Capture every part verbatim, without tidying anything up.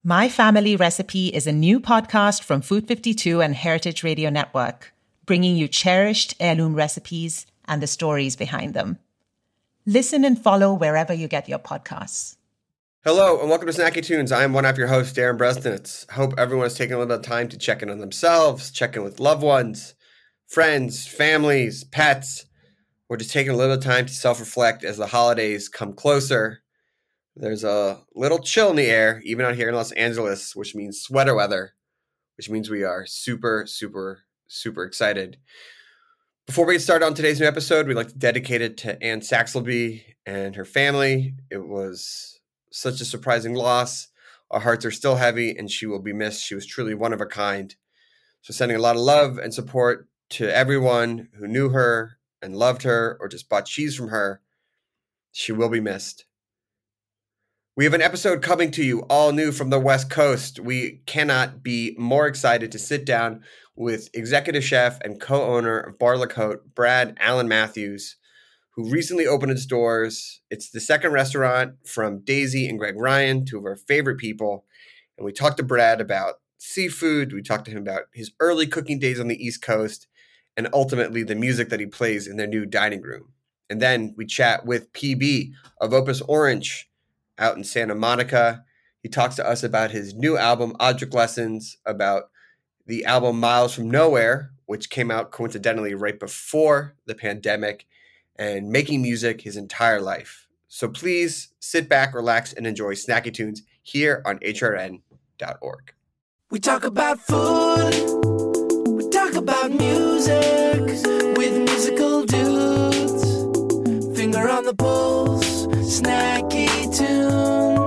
My Family Recipe is a new podcast from Food fifty-two and Heritage Radio Network, bringing you cherished heirloom recipes and the stories behind them. Listen and follow wherever you get your podcasts. Hello, and welcome to Snacky Tunes. I'm one of your hosts, Darren Bresnitz. Hope everyone is taking a little bit of time to check in on themselves, check in with loved ones, friends, families, pets. We're just taking a little time to self-reflect as the holidays come closer. There's a little chill in the air, even out here in Los Angeles, which means sweater weather, which means we are super, super, super excited. Before we get started on today's new episode, we'd like to dedicate it to Anne Saxelby and her family. It was such a surprising loss. Our hearts are still heavy, and she will be missed. She was truly one of a kind. So sending a lot of love and support to everyone who knew her and loved her or just bought cheese from her. She will be missed. We have an episode coming to you all new from the West Coast. We cannot be more excited to sit down with executive chef and co-owner of Bar La Côte, Brad Allen Matthews, who recently opened its doors. It's the second restaurant from Daisy and Greg Ryan, two of our favorite people. And we talked to Brad about seafood. We talked to him about his early cooking days on the East Coast and ultimately the music that he plays in their new dining room. And then we chat with P B of Opus Orange out in Santa Monica. He talks to us about his new album, Object Lessons, about the album Miles from Nowhere, which came out coincidentally right before the pandemic, and making music his entire life. So please sit back, relax, and enjoy Snacky Tunes here on H R N dot org. We talk about food, we talk about music, with musical dudes, finger on the pulse, Snacky Tunes.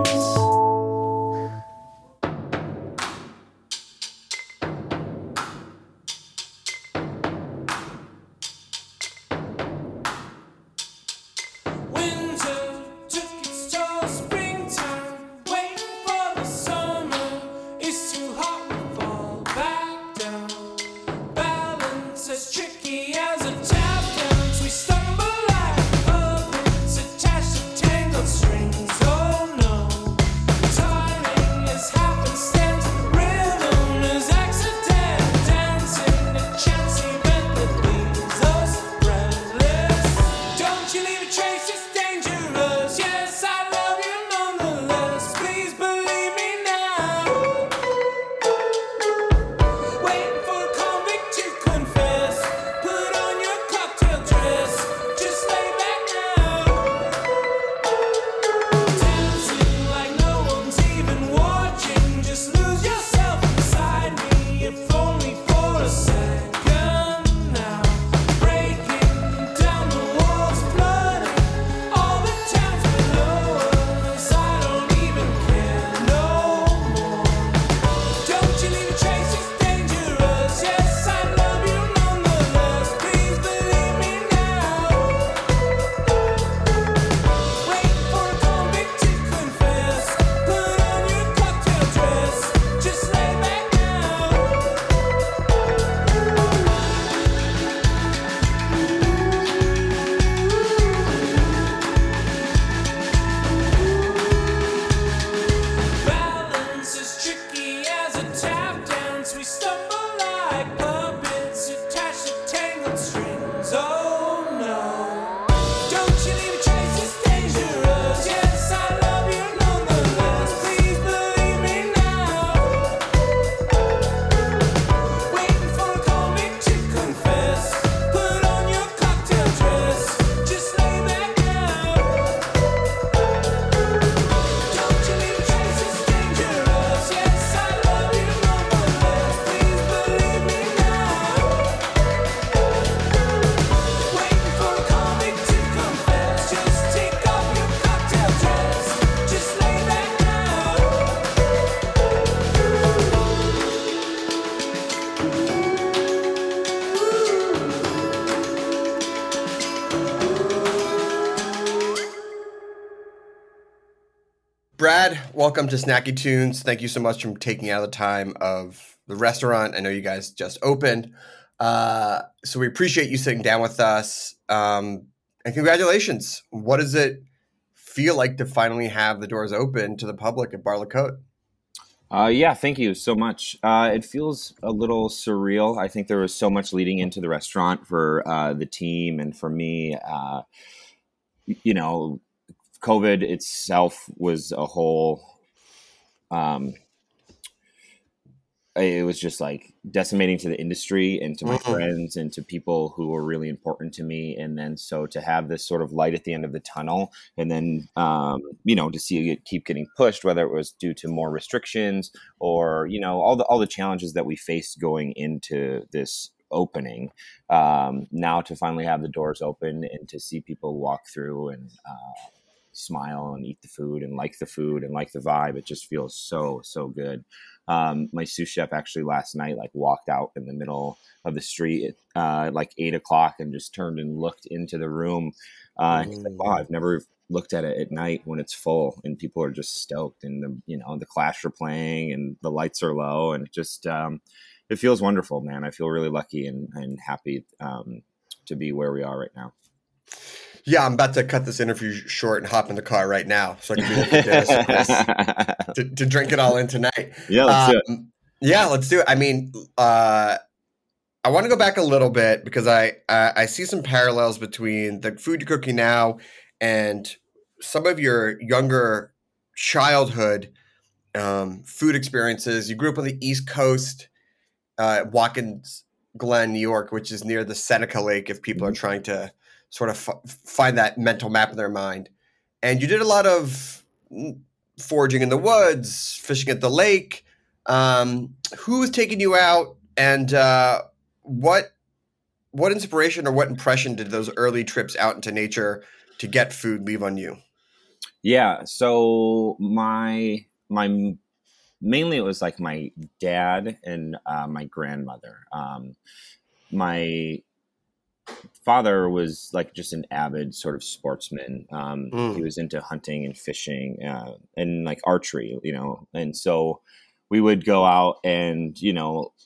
Brad, welcome to Snacky Tunes. Thank you so much for taking out the time of the restaurant. I know you guys just opened. Uh, so we appreciate you sitting down with us. Um, and congratulations. What does it feel like to finally have the doors open to the public at Bar La Côte? Uh, yeah, thank you so much. Uh, it feels a little surreal. I think there was so much leading into the restaurant for uh, the team and for me. Uh, you know, COVID itself was a whole. Um, it was just like decimating to the industry and to my Mm. friends and to people who were really important to me. And then so to have this sort of light at the end of the tunnel, and then um, you know, to see it keep getting pushed, whether it was due to more restrictions or you know all the all the challenges that we faced going into this opening. Um, now to finally have the doors open and to see people walk through and uh, smile and eat the food and like the food and like the vibe, it just feels so so good. Um, my sous chef actually last night like walked out in the middle of the street at uh, like eight o'clock and just turned and looked into the room. Uh, and he's like, "Wow, I've never looked at it at night when it's full and people are just stoked and the you know the Clash are playing and the lights are low and it just um, it feels wonderful, man. I feel really lucky and, and happy um, to be where we are right now." Yeah, I'm about to cut this interview short and hop in the car right now so I can be able to, to, to drink it all in tonight. Yeah, let's do it. Um, yeah, let's do it. I mean, uh, I want to go back a little bit because I, I I see some parallels between the food you're cooking now and some of your younger childhood um, food experiences. You grew up on the East Coast, uh, Watkins Glen, New York, which is near the Seneca Lake. If people are trying to sort of f- find that mental map in their mind. And you did a lot of foraging in the woods, fishing at the lake. Um, who was taking you out and uh, what what inspiration or what impression did those early trips out into nature to get food leave on you? Yeah, so my my mainly it was like my dad and uh, my grandmother. Um, my father was like just an avid sort of sportsman. Um, Mm. He was into hunting and fishing uh, and like archery, you know. And so we would go out and, you know,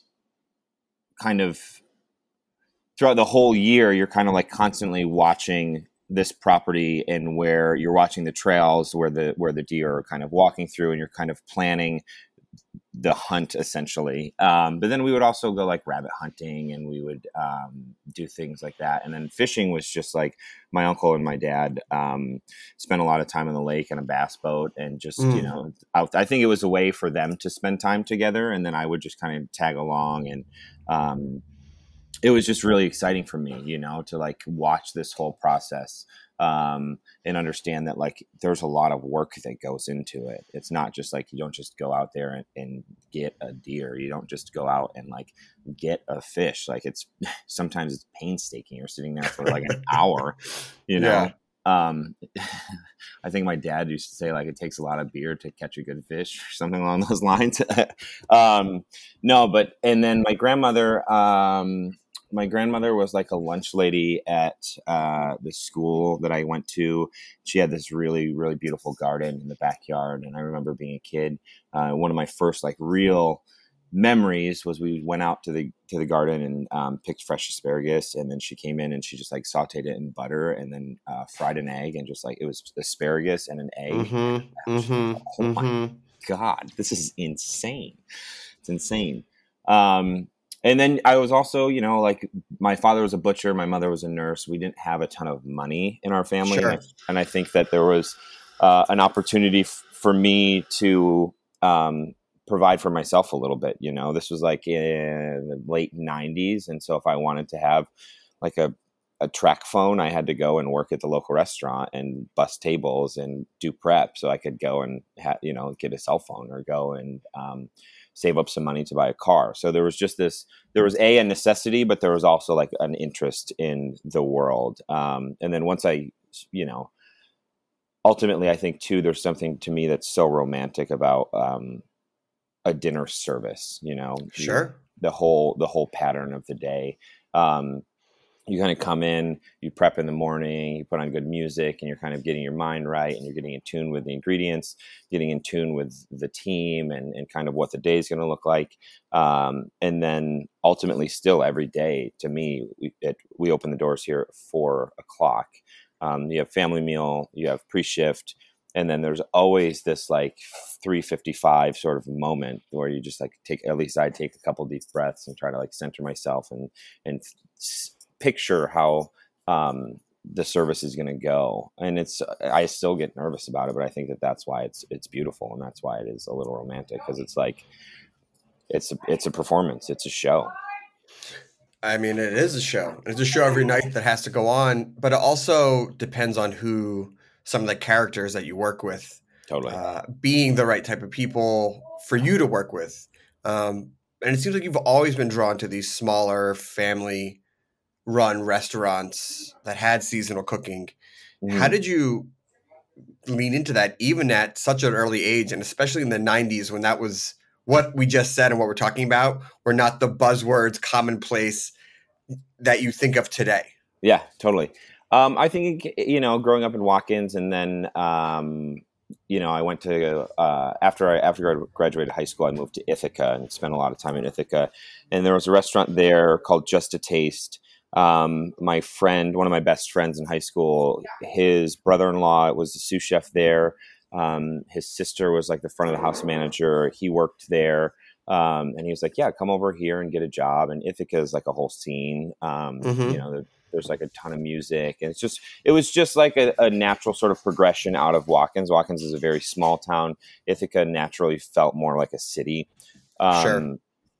kind of throughout the whole year, you're kind of like constantly watching this property and where you're watching the trails where the where the deer are kind of walking through and you're kind of planning the hunt essentially. Um, but then we would also go like rabbit hunting and we would um, do things like that. And then fishing was just like my uncle and my dad um, spent a lot of time on the lake on a bass boat and just, Mm. you know, out, I think it was a way for them to spend time together. And then I would just kind of tag along and um, it was just really exciting for me, you know, to like watch this whole process um, and understand that like there's a lot of work that goes into it. It's not just like you don't just go out there and, and get a deer. You don't just go out and like get a fish. Like it's sometimes it's painstaking. You're sitting there for like an hour, you know. Yeah. Um, I think my dad used to say like it takes a lot of beer to catch a good fish or something along those lines. um, no, but and then my grandmother. Um, My grandmother was like a lunch lady at uh, the school that I went to. She had this really, really beautiful garden in the backyard. And I remember being a kid. Uh, one of my first like real memories was we went out to the to the garden and um, picked fresh asparagus. And then she came in and she just like sauteed it in butter and then uh, fried an egg and just like it was asparagus and an egg. Mm-hmm. And Mm-hmm. like, oh my Mm-hmm. God, this is insane. It's insane. Um, And then I was also, you know, like my father was a butcher, my mother was a nurse. We didn't have a ton of money in our family. Sure. And, I, and I think that there was uh, an opportunity f- for me to um, provide for myself a little bit. You know, this was like in the late nineties. And so if I wanted to have like a, a track phone, I had to go and work at the local restaurant and bus tables and do prep so I could go and, ha- you know, get a cell phone or go and um, save up some money to buy a car. So there was just this, there was a, a necessity, but there was also like an interest in the world. Um, and then once I, you know, ultimately I think too, there's something to me that's so romantic about um, a dinner service, you know, Sure. the whole, the whole pattern of the day. Um, you kind of come in, you prep in the morning, you put on good music and you're kind of getting your mind right and you're getting in tune with the ingredients, getting in tune with the team and, and kind of what the day is going to look like. Um, and then ultimately still every day to me, we, it, we open the doors here at four o'clock. Um, you have family meal, you have pre-shift, And then there's always this like three fifty-five sort of moment where you just like take, at least I take a couple deep breaths and try to like center myself and, and s- picture how, um, the service is going to go. And it's, I still get nervous about it, but I think that that's why it's, it's beautiful. And that's why it is a little romantic. Cause it's like, it's, a, it's a performance. It's a show. I mean, it is a show. It's a show every night that has to go on, but it also depends on who, some of the characters that you work with, Totally. uh, being the right type of people for you to work with. Um, and it seems like you've always been drawn to these smaller family run restaurants that had seasonal cooking. Mm-hmm. How did you lean into that even at such an early age, and especially in the nineties when that was what we just said and what we're talking about were not the buzzwords commonplace that you think of today? Yeah, totally. Um, I think, you know, growing up in Watkins, and then, um, you know, I went to, uh, after I, after I graduated high school, I moved to Ithaca and spent a lot of time in Ithaca. And there was a restaurant there called Just a Taste. Um, my friend, one of my best friends in high school, his brother-in-law was the sous chef there. Um, his sister was like the front of the house manager. He worked there. Um, and he was like, yeah, come over here and get a job. And Ithaca is like a whole scene. Um, Mhm. you know, the, there's like a ton of music, and it's just, it was just like a, a natural sort of progression out of Watkins. Watkins is a very small town. Ithaca naturally felt more like a city. Um, Sure.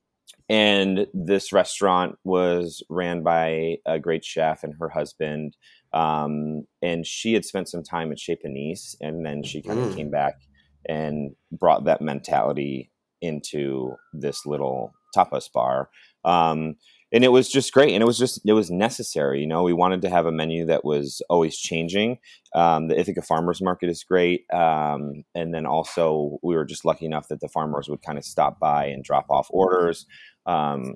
And this restaurant was ran by a great chef and her husband. Um, and she had spent some time at Chez Panisse, and then she kind of Mm. came back and brought that mentality into this little tapas bar. Um, and it was just great. And it was just, it was necessary. You know, we wanted to have a menu that was always changing. Um, the Ithaca Farmers Market is great. Um, and then also we were just lucky enough that the farmers would kind of stop by and drop off orders. Um,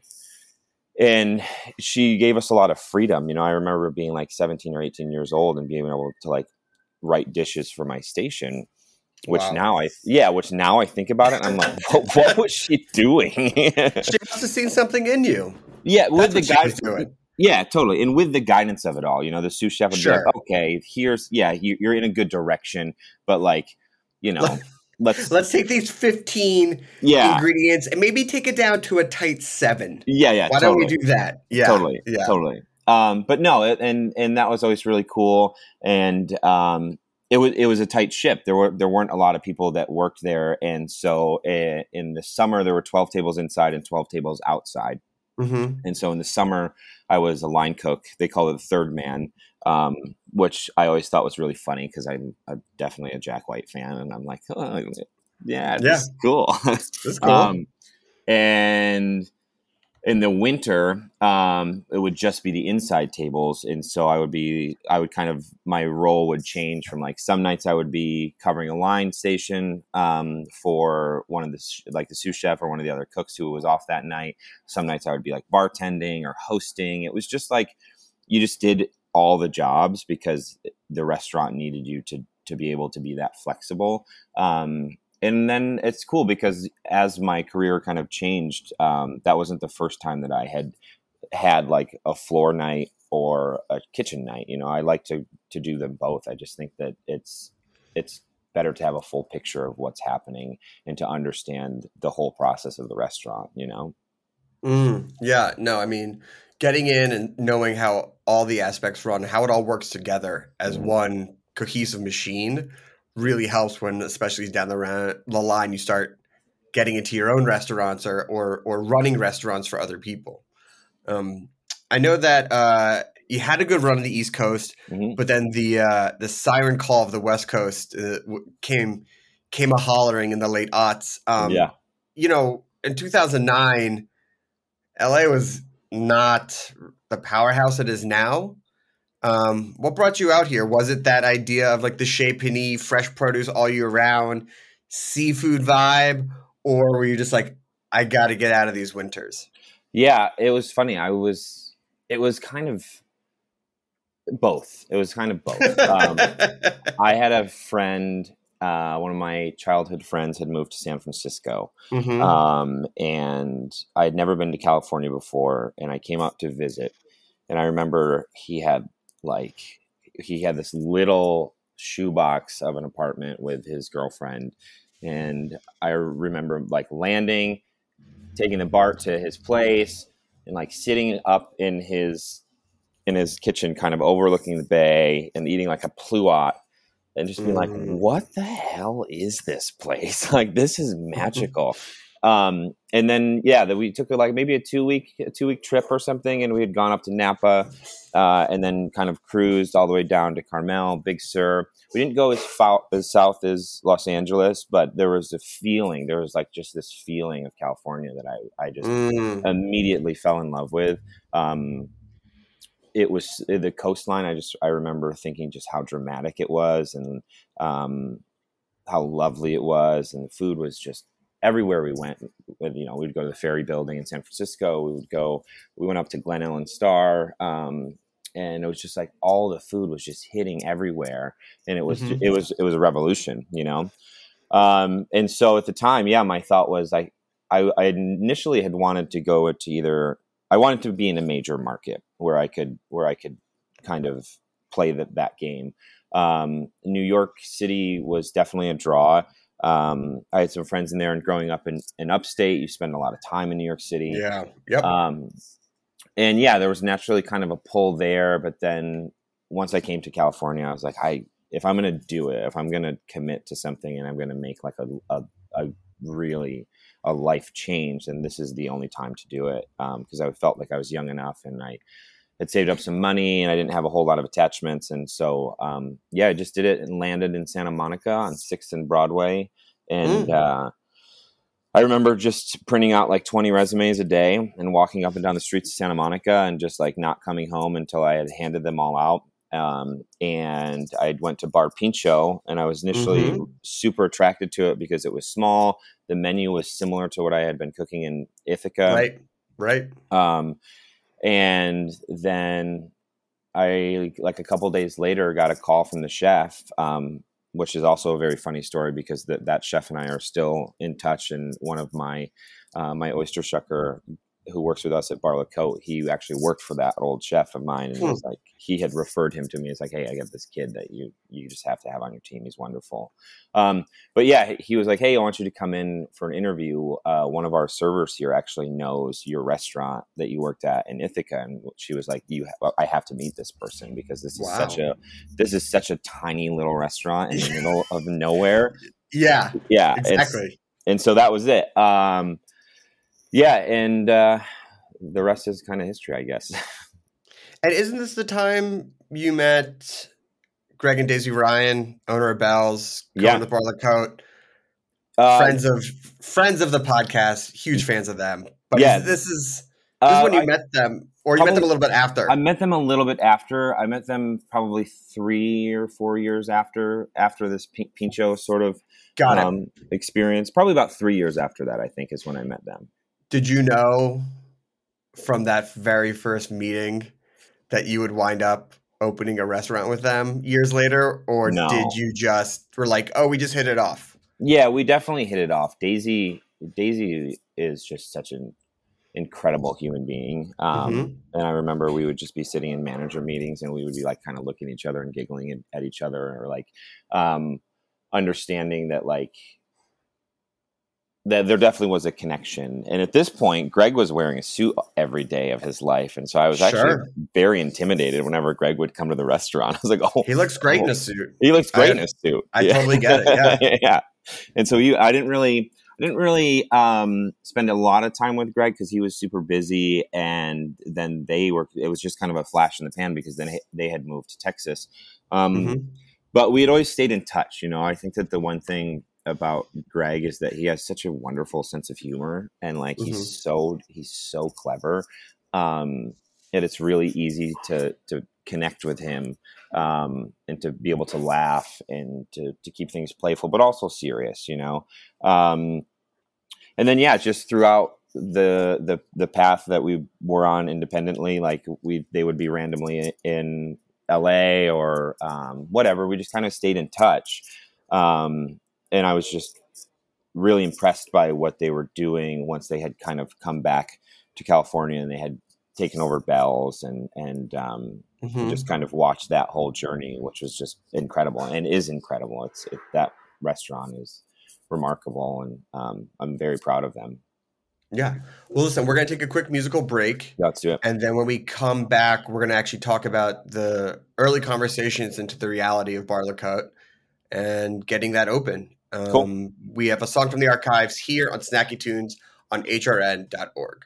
and she gave us a lot of freedom. You know, I remember being like seventeen or eighteen years old and being able to like write dishes for my station, which Wow. now I, yeah, which now I think about it, I'm like, what, what was she doing? She must have seen something in you. Yeah. With That's the what she was guys, doing. yeah, totally. And with the guidance of it all, you know, the sous chef would be Sure. like, okay, here's, yeah, you, you're in a good direction, but like, you know, let's, Let's take these fifteen yeah, ingredients and maybe take it down to a tight seven. yeah, yeah. Why totally. don't we do that? Yeah. Totally. Yeah. Totally. Um, but no, it, and, and that was always really cool. And, um, it was, it was a tight ship. There were, there weren't a lot of people that worked there. And so uh, in the summer, there were twelve tables inside and twelve tables outside. Mm-hmm. And so in the summer, I was a line cook. They call it the third man, um, which I always thought was really funny because I'm a, definitely a Jack White fan. And I'm like, oh, yeah, this Yeah. is cool. That's cool. um, and in the winter, um, it would just be the inside tables. And so I would be, I would kind of, my role would change from like some nights I would be covering a line station um, for one of the, like the sous chef or one of the other cooks who was off that night. Some nights I would be like bartending or hosting. It was just like, you just did all the jobs because the restaurant needed you to, to be able to be that flexible. Um, And then it's cool because as my career kind of changed, um, that wasn't the first time that I had had like a floor night or a kitchen night. You know, I like to to do them both. I just think that it's it's better to have a full picture of what's happening and to understand the whole process of the restaurant, you know? Mm, yeah. No, I mean, getting in and knowing how all the aspects run, how it all works together as Mhm. one cohesive machine really helps when, especially down the, ra- the line, you start getting into your own restaurants or or, or running restaurants for other people. Um, I know that uh, you had a good run on the East Coast, Mhm. but then the uh, the siren call of the West Coast uh, w- came came a hollering in the late aughts. Um, Yeah. You know, in two thousand nine, L A was not the powerhouse it is now. Um, what brought you out here? Was it that idea of like the Chez Panisse, fresh produce all year round, seafood vibe, or were you just like, I got to get out of these winters? Yeah, it was funny. I was, it was kind of both. It was kind of both. Um, I had a friend, uh, one of my childhood friends had moved to San Francisco. Mhm. Um, and I had never been to California before, and I came out to visit. And I remember he had like, he had this little shoebox of an apartment with his girlfriend. And I remember like landing, taking the BART to his place, and like sitting up in his in his kitchen, kind of overlooking the bay, and eating like a pluot, and just being mm. like, what the hell is this place? Like, this is magical. Um, and then, yeah, that we took like maybe a two week, a two week trip or something. And we had gone up to Napa, uh, and then kind of cruised all the way down to Carmel, Big Sur. We didn't go as, fou- as south as Los Angeles, but there was a feeling, there was like just this feeling of California that I, I just mm. immediately fell in love with. Um, it was the coastline. I just, I remember thinking just how dramatic it was, and, um, how lovely it was. And the food was just, everywhere we went, you know, we'd go to the Ferry Building in San Francisco. We would go, we went up to Glen Ellen Star. Um, and it was just like all the food was just hitting everywhere. And it was, mm-hmm. it was, it was a revolution, you know? Um, and so at the time, yeah, my thought was like, I, I initially had wanted to go to either, I wanted to be in a major market where I could, where I could kind of play the, that game. Um, New York City was definitely a draw. Um, I had some friends in there, and growing up in, in upstate, you spend a lot of time in New York City. Yeah. Yep. Um, and yeah, there was naturally kind of a pull there. But then once I came to California, I was like, I, if I'm going to do it, if I'm going to commit to something and I'm going to make like a, a, a really a life change, then this is the only time to do it. Um, cause I felt like I was young enough, and I had saved up some money, and I didn't have a whole lot of attachments. And so, um, yeah, I just did it and landed in Santa Monica on sixth and Broadway. And, mm. uh, I remember just printing out like twenty resumes a day and walking up and down the streets of Santa Monica, and just like not coming home until I had handed them all out. Um, and I went to Bar Pincho, and I was initially mm-hmm. super attracted to it because it was small. The menu was similar to what I had been cooking in Ithaca. Right. Right. Um, And then I, like a couple days later, got a call from the chef, um, which is also a very funny story, because that that chef and I are still in touch. And one of my uh, my oyster shucker, who works with us at Bar La Cote, he actually worked for that old chef of mine, and hmm. it was like he had referred him to me. It's like, hey, I got this kid that you you just have to have on your team. He's wonderful. Um, but yeah, he was like, hey, I want you to come in for an interview. Uh, one of our servers here actually knows your restaurant that you worked at in Ithaca, and she was like, you, ha- I have to meet this person, because this is wow. such a this is such a tiny little restaurant in the middle of nowhere. Yeah, yeah, exactly. And so that was it. Um, Yeah, and uh, the rest is kind of history, I guess. And isn't this the time you met Greg and Daisy Ryan, owner of Bell's, yeah, with Bar La Cote, uh, friends of friends of the podcast, huge fans of them. But yeah, is, this is this uh, is when you I, met them, or you probably, met them a little bit after. I met them a little bit after. I met them probably three or four years after after this Pincho sort of Got um, experience. Probably about three years after that, I think, is when I met them. Did you know from that very first meeting that you would wind up opening a restaurant with them years later? Or no. did you just were like, oh, we just hit it off? Yeah, we definitely hit it off. Daisy Daisy is just such an incredible human being. Um, mm-hmm. And I remember we would just be sitting in manager meetings, and we would be like kind of looking at each other and giggling at each other, or like um, understanding that like, that there definitely was a connection. And at this point, Greg was wearing a suit every day of his life. And so I was actually sure. very intimidated whenever Greg would come to the restaurant. I was like, oh, he looks great oh. in a suit. He looks great I, in a suit. I yeah. totally get it. Yeah. yeah. And so you, I didn't really, I didn't really um, spend a lot of time with Greg, because he was super busy. And then they were, it was just kind of a flash in the pan, because then they had moved to Texas. Um, mm-hmm. But we had always stayed in touch. You know, I think that the one thing about Greg is that he has such a wonderful sense of humor, and like mm-hmm. he's so he's so clever, um and it's really easy to to connect with him, um and to be able to laugh and to to keep things playful but also serious, you know. Um and then yeah, just throughout the the the path that we were on independently, like we they would be randomly in L A or um whatever, we just kind of stayed in touch. um And I was just really impressed by what they were doing once they had kind of come back to California, and they had taken over Bell's and and um, Mhm. just kind of watched that whole journey, which was just incredible and is incredible. It's it, that restaurant is remarkable, and um, I'm very proud of them. Yeah. Well, listen, we're going to take a quick musical break. Yeah, let's do it. And then when we come back, we're going to actually talk about the early conversations into the reality of Bar La Côte and getting that open. Um, Cool. We have a song from the archives here on Snacky Tunes on H R N dot org.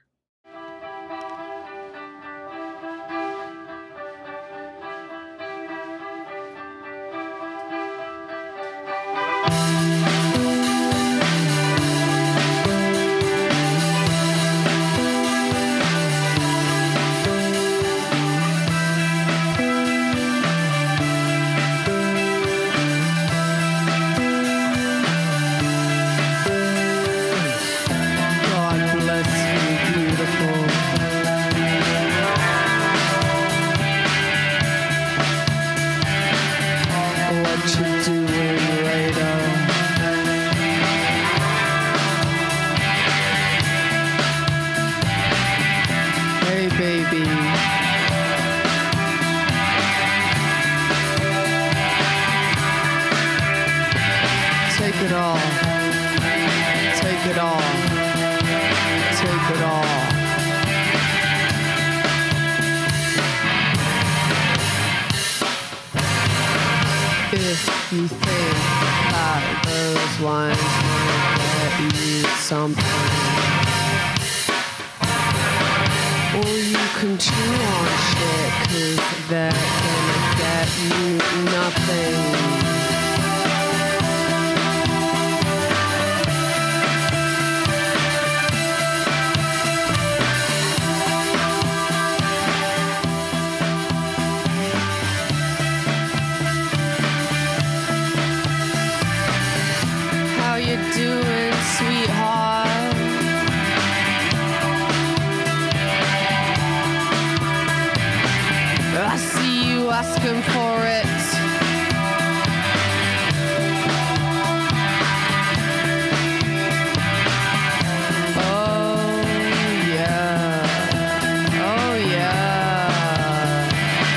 God bless you, beautiful. What you doing later? Hey, baby. Take it all. Take it all. Take it all. If you think that those lines might get you something, or you can chew on shit, 'cause they're gonna get you nothing. How you doing, sweetheart? I see you asking for it. Oh yeah. Oh yeah.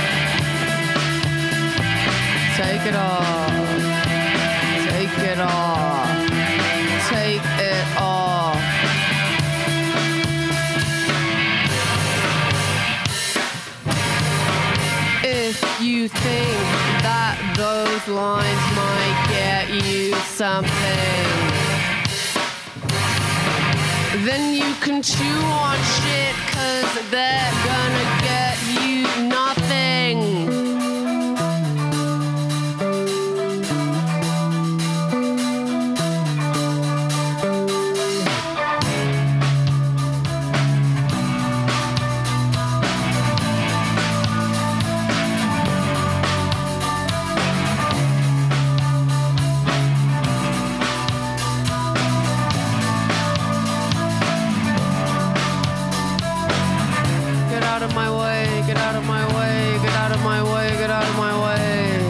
Take it all. Take it all. Take it all. If you think that those lines might get you something, then you can chew on shit, 'cause they're gonna get you nothing. Get out of my way, get out of my way, get out of my way, get out of my way.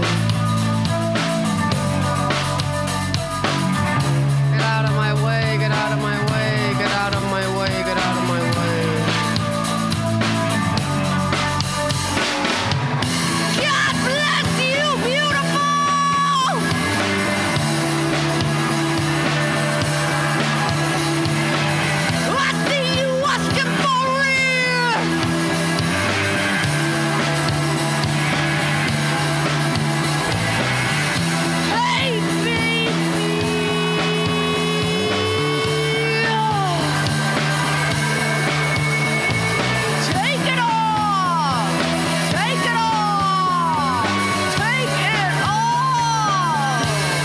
Get out of my way, get out of my way, get out of my way, get out of my way. God bless you, beautiful! I see you asking for it! Hey, baby! Take it all! Take it all! Take it all!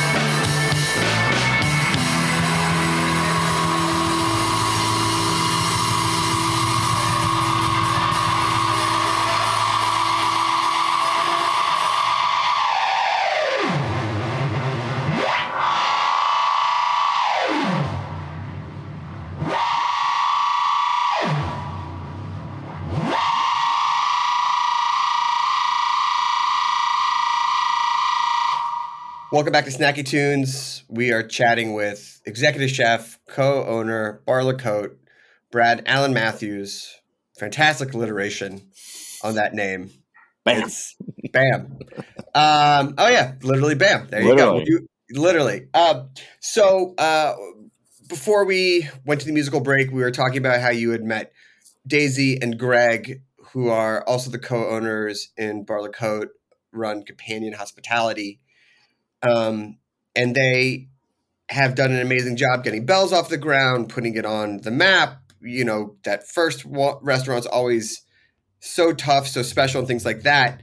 Welcome back to Snacky Tunes. We are chatting with executive chef, co-owner, Bar La Côte, Brad Allen Matthews. fantastic alliteration on that name. Bam. It's bam. Um, oh yeah, literally bam. There Literally. you go. You, literally. Um, so uh, before we went to the musical break, we were talking about how you had met Daisy and Greg, who are also the co-owners in Bar La Côte, run Companion Hospitality. Um, and they have done an amazing job getting Bell's off the ground, putting it on the map. You know, that first wa- restaurant's always so tough, so special, and things like that.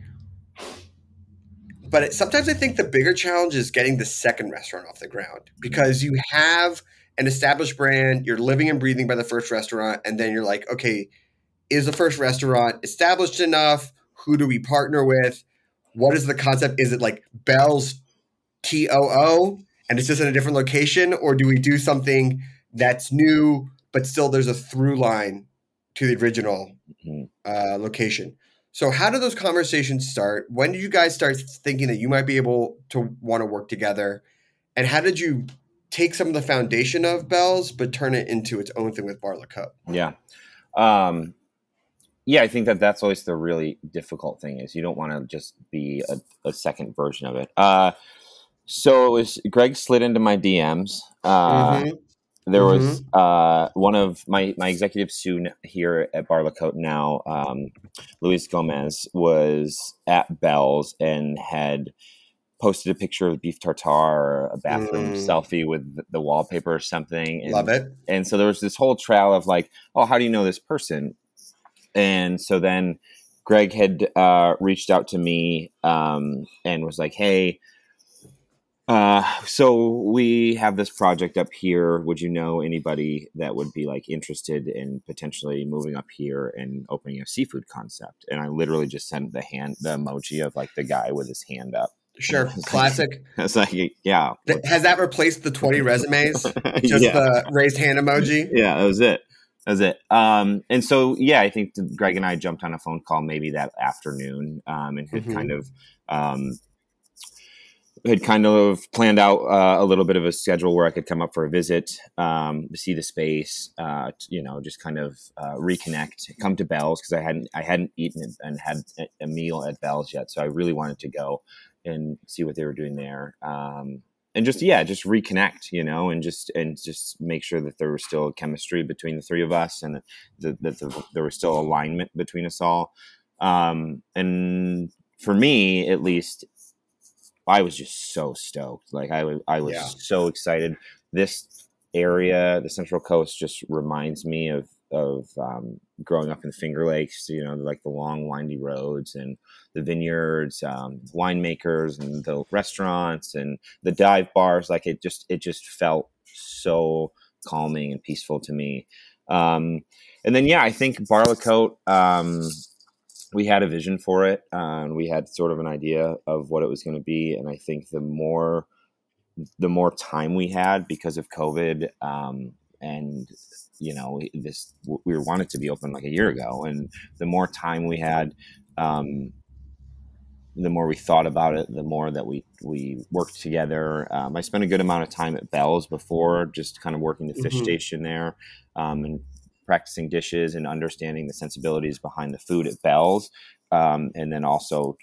But it, sometimes I think the bigger challenge is getting the second restaurant off the ground, because you have an established brand, you're living and breathing by the first restaurant, and then you're like, okay, is the first restaurant established enough? Who do we partner with? What is the concept? Is it like Bell's T O O and it's just in a different location? Or do we do something that's new, but still there's a through line to the original Mhm. uh, location? So how do those conversations start? When did you guys start thinking that you might be able to want to work together? And how did you take some of the foundation of Bell's, but turn it into its own thing with Bar La Côte? Yeah. Um, yeah, I think that that's always the really difficult thing, is you don't want to just be a, a second version of it. Uh, so it was Greg slid into my D Ms. Uh, Mhm. There was uh, one of my, my executives soon here at Bar La Côte now, um, Luis Gomez, was at Bell's and had posted a picture of beef tartare, a bathroom Mm. selfie with the wallpaper or something. And, Love it. And so there was this whole trail of like, oh, how do you know this person? And so then Greg had uh, reached out to me um, and was like, hey, uh, so we have this project up here. Would you know anybody that would be like interested in potentially moving up here and opening a seafood concept? And I literally just sent the hand, the emoji of like the guy with his hand up. Sure. Classic. It's like, yeah. Th- Has that replaced the twenty resumes? Just Yeah. the raised hand emoji? Yeah, that was it. That was it. Um, and so, yeah, I think Greg and I jumped on a phone call maybe that afternoon um, and had Mhm. kind of um, had kind of planned out uh, a little bit of a schedule where I could come up for a visit, um, to see the space, uh, t- you know, just kind of uh, reconnect, come to Bell's, because I hadn't I hadn't eaten and had a, a meal at Bell's yet, so I really wanted to go and see what they were doing there. Um, And just yeah, just reconnect, you know, and just and just make sure that there was still chemistry between the three of us, and that, that the, there was still alignment between us all. Um, and for me, at least, I was just so stoked. Like I was, I was Yeah. so excited. This area, the Central Coast, just reminds me of of um, growing up in the Finger Lakes. You know, like the long, windy roads and the vineyards, um, winemakers, and the restaurants and the dive bars. Like it just, it just felt so calming and peaceful to me. Um, and then, yeah, I think Bar La Côte, um, we had a vision for it, uh, and we had sort of an idea of what it was going to be. And I think the more, the more time we had because of COVID, um, and you know, this, we wanted to be open like a year ago, and the more time we had, um, the more we thought about it, the more that we, we worked together. Um, I spent a good amount of time at Bell's before, just kind of working the fish Mhm. station there, um, and practicing dishes and understanding the sensibilities behind the food at Bell's. Um, and then also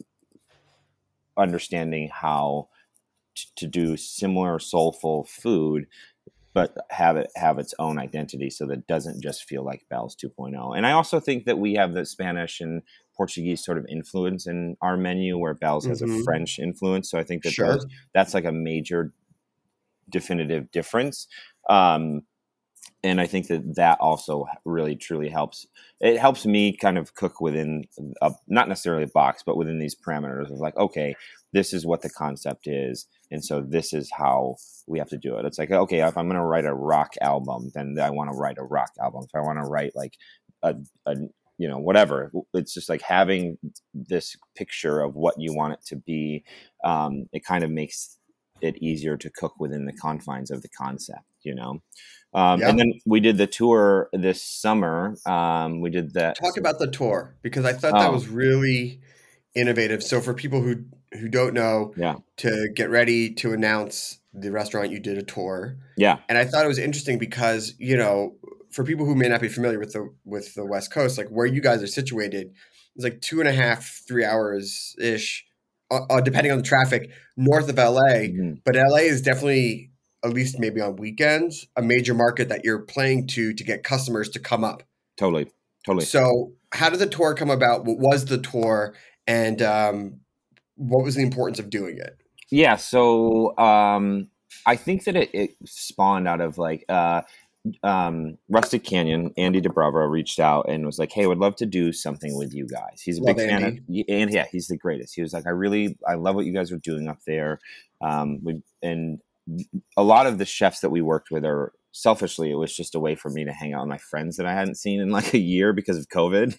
understanding how t- to do similar soulful food, but have it have its own identity, so that it doesn't just feel like Bell's two point oh. And I also think that we have the Spanish and Portuguese sort of influence in our menu, where Bell's has a Mhm. French influence. So I think that Sure. those, that's like a major definitive difference. Um, and I think that that also really truly helps. It helps me kind of cook within a, not necessarily a box, but within these parameters of like, okay, this is what the concept is. And so this is how we have to do it. It's like, okay, if I'm going to write a rock album, then I want to write a rock album. If I want to write like a, a, you know, whatever, it's just like having this picture of what you want it to be. Um, it kind of makes it easier to cook within the confines of the concept, you know? Um, Yeah. And then we did the tour this summer. Um, we did that. Talk about the tour, because I thought that Oh. was really innovative. So for people who who don't know, Yeah. to get ready to announce the restaurant, you did a tour. Yeah. And I thought it was interesting because, you know, for people who may not be familiar with the with the West Coast, like where you guys are situated, it's like two and a half, three hours ish, uh, uh, depending on the traffic, north of L A. Mm-hmm. But L A is definitely, at least maybe on weekends, a major market that you're playing to to get customers to come up. Totally, totally. So, how did the tour come about? What was the tour, and um, what was the importance of doing it? Yeah, so um, I think that it, it spawned out of like. Uh, um Rustic Canyon. Andy DeBrava reached out and was like, hey, I would love to do something with you guys. He's a Love big Andy. fan of, and yeah, he's the greatest. He was like, I really I love what you guys are doing up there. Um we, and a lot of the chefs that we worked with are selfishly, it was just a way for me to hang out with my friends that I hadn't seen in like a year because of COVID.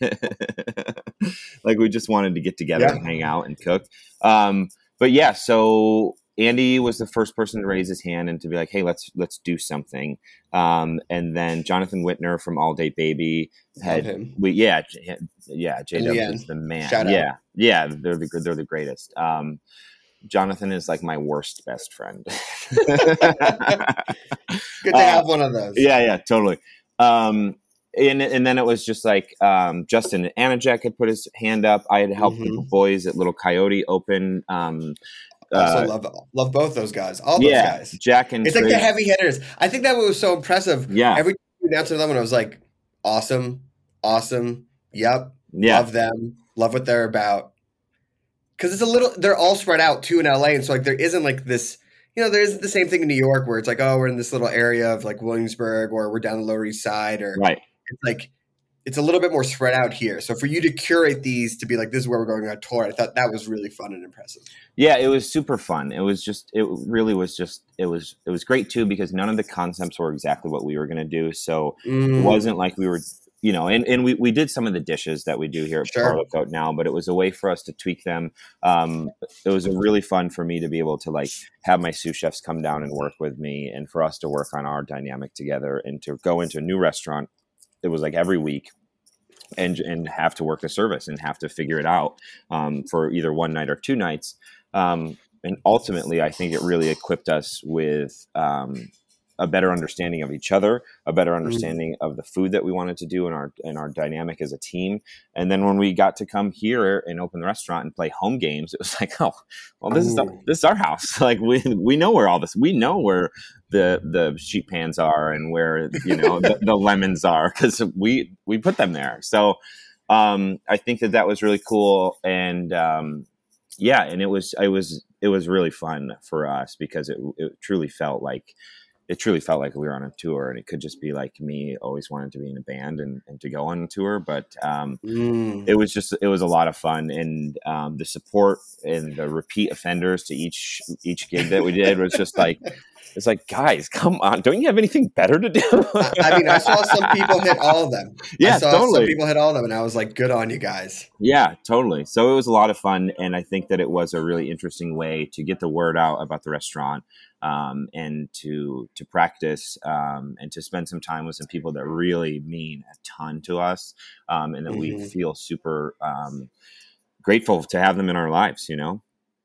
Like we just wanted to get together Yeah. and hang out and cook. Um but yeah, so Andy was the first person to raise his hand and to be like, hey, let's let's do something. Um, and then Jonathan Whitner from All Day Baby had, Love him. we, yeah, J- yeah, J And W Leanne. is the man. Shout out. Yeah, yeah, they're the they're the greatest. Um, Jonathan is like my worst best friend. Good to Uh, have one of those. Yeah, yeah, totally. Um, and and then it was just like um, Justin Anajek had put his hand up. I had helped Mhm. the boys at Little Coyote open. Um, Also uh, love love both those guys. All yeah, those guys. Jack and It's like Trey- the heavy hitters. I think that was so impressive. Yeah. Every time you announced to them, and I was like, awesome, awesome. Yep. Yeah. Love them. Love what they're about. Because it's a little, they're all spread out too in L A. And so like there isn't like this, you know, there isn't the same thing in New York where it's like, oh, we're in this little area of like Williamsburg or we're down the Lower East Side or Right. it's like, it's a little bit more spread out here. So for you to curate these to be like, this is where we're going on tour, I thought that was really fun and impressive. Yeah, it was super fun. It was just, it really was just, it was, it was great too, because none of the concepts were exactly what we were going to do. So Mm. it wasn't like we were, you know, and, and we, we did some of the dishes that we do here at Sure. Parlour Coat now, but it was a way for us to tweak them. Um, it was a really fun for me to be able to like have my sous chefs come down and work with me and for us to work on our dynamic together and to go into a new restaurant. It was like every week. And and have to work the service and have to figure it out um, for either one night or two nights. Um, and ultimately, I think it really equipped us with um, a better understanding of each other, a better understanding mm. of the food that we wanted to do in our in our dynamic as a team. And then when we got to come here and open the restaurant and play home games, it was like, oh, well, this Ooh. is our, this is our house. Like we we know where all this. We know where the the sheet pans are and where you know the, the lemons are because we we put them there. So um, I think that that was really cool. And um, yeah, and it was it was it was really fun for us because it it truly felt like. It truly felt like we were on a tour, and it could just be like me always wanted to be in a band and, and to go on a tour. But um, mm. it was just, it was a lot of fun. And um, the support and the repeat offenders to each, each gig that we did was just like, it's like, guys, come on. Don't you have anything better to do? I mean, I saw some people hit all of them. Yeah, I saw totally. some people hit all of them, and I was like, good on you guys. Yeah, totally. So it was a lot of fun. And I think that it was a really interesting way to get the word out about the restaurant. Um, and to to practice um, and to spend some time with some people that really mean a ton to us, um, and that mm-hmm. we feel super um, grateful to have them in our lives. You know.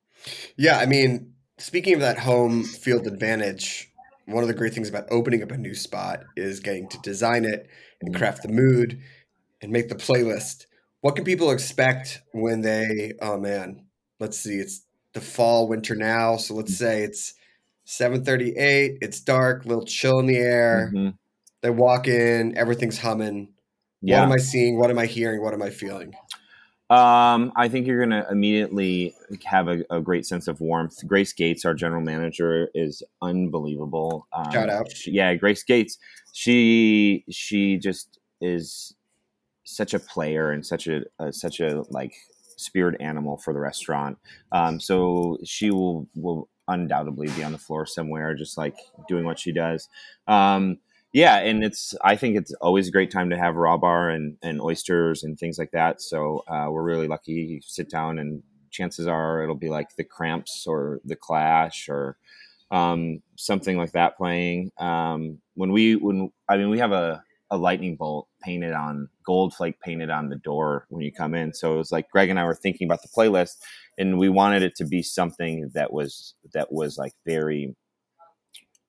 Yeah, I mean, speaking of that home field advantage, one of the great things about opening up a new spot is getting to design it and craft the mood and make the playlist. What can people expect when they? Oh man, let's see. It's the fall, winter now, so let's say it's seven thirty-eight, it's dark, a little chill in the air. Mm-hmm. They walk in, everything's humming. Yeah. What am I seeing? What am I hearing? What am I feeling? Um, I think you're going to immediately have a, a great sense of warmth. Grace Gates, our general manager, is unbelievable. Um, Shout out. She, yeah, Grace Gates. She she just is such a player and such a, a such a like spirit animal for the restaurant. Um, so she will will. undoubtedly be on the floor somewhere, just like doing what she does. Um, yeah. And it's, I think it's always a great time to have raw bar and, and oysters and things like that. So uh, we're really lucky. You sit down and chances are it'll be like the Cramps or the Clash or um, something like that playing. Um, when we, when, I mean, we have a, a lightning bolt painted on gold flake painted on the door when you come in. So it was like Greg and I were thinking about the playlist and we wanted it to be something that was, that was like very,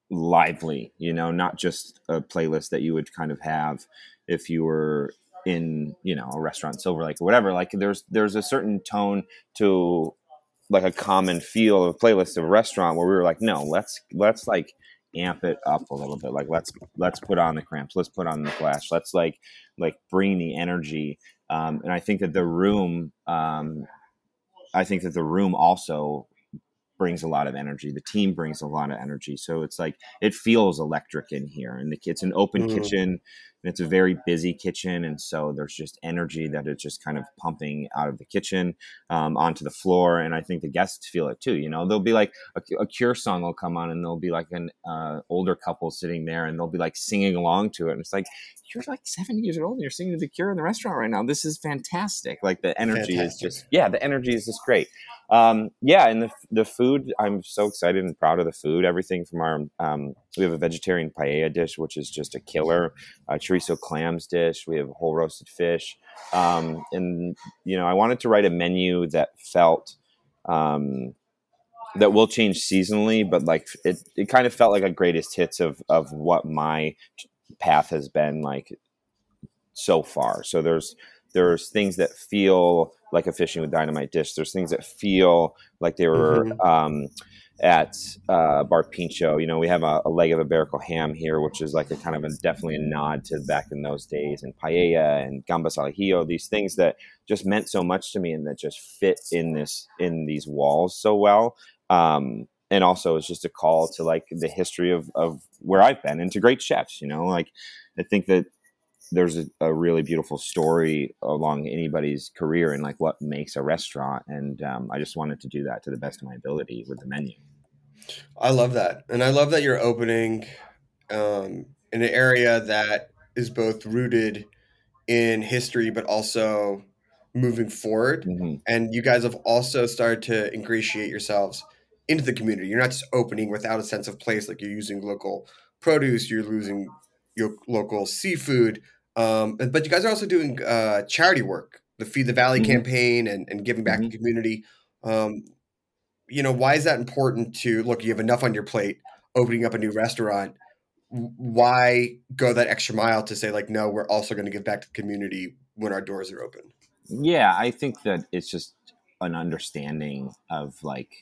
lively, you know, not just a playlist that you would kind of have if you were in, you know, a restaurant, Silver Lake or whatever. Like there's there's a certain tone to like a common feel of a playlist of a restaurant where we were like, no, let's let's like amp it up a little bit. Like let's let's put on the Cramps, let's put on the Clash, let's like like bring the energy. Um, and I think that the room, um, I think that the room also brings a lot of energy. The team brings a lot of energy. So it's like, it feels electric in here, and the, it's an open mm-hmm. kitchen, and it's a very busy kitchen. And so there's just energy that is just kind of pumping out of the kitchen um, onto the floor. And I think the guests feel it too. You know, there'll be like a, a Cure song will come on, and there'll be like an uh, older couple sitting there, and they'll be like singing along to it. And it's like, you're like seventy years old and you're singing to the Cure in the restaurant right now. This is fantastic. Like the energy fantastic. is just, yeah, the energy is just great. Um, yeah. And the, the food, I'm so excited and proud of the food. Everything from our, um, we have a vegetarian paella dish, which is just a killer, a chorizo clams dish. We have whole roasted fish. Um, and, you know, I wanted to write a menu that felt, um, that will change seasonally, but like it, it kind of felt like a greatest hits of, of what my path has been like so far. So there's, there's things that feel like a Fishing with Dynamite dish. There's things that feel like they were mm-hmm. um, at uh, Bar Pincho. You know, we have a, a leg of Iberico ham here, which is like a kind of a, definitely a nod to back in those days, and paella and gambas al ajillo, these things that just meant so much to me and that just fit in this, in these walls so well. Um, and also it's just a call to like the history of, of where I've been and to great chefs, you know, like I think that there's a, a really beautiful story along anybody's career and like what makes a restaurant. And um, I just wanted to do that to the best of my ability with the menu. I love that. And I love that you're opening um, in an area that is both rooted in history, but also moving forward. Mm-hmm. And you guys have also started to ingratiate yourselves into the community. You're not just opening without a sense of place. Like you're using local produce, you're using your local seafood. Um, but you guys are also doing uh, charity work, the Feed the Valley mm-hmm. campaign and, and giving back mm-hmm. to the community. Um, you know, why is that important to look, you have enough on your plate, opening up a new restaurant. Why go that extra mile to say like, no, we're also going to give back to the community when our doors are open? Yeah, I think that it's just an understanding of like,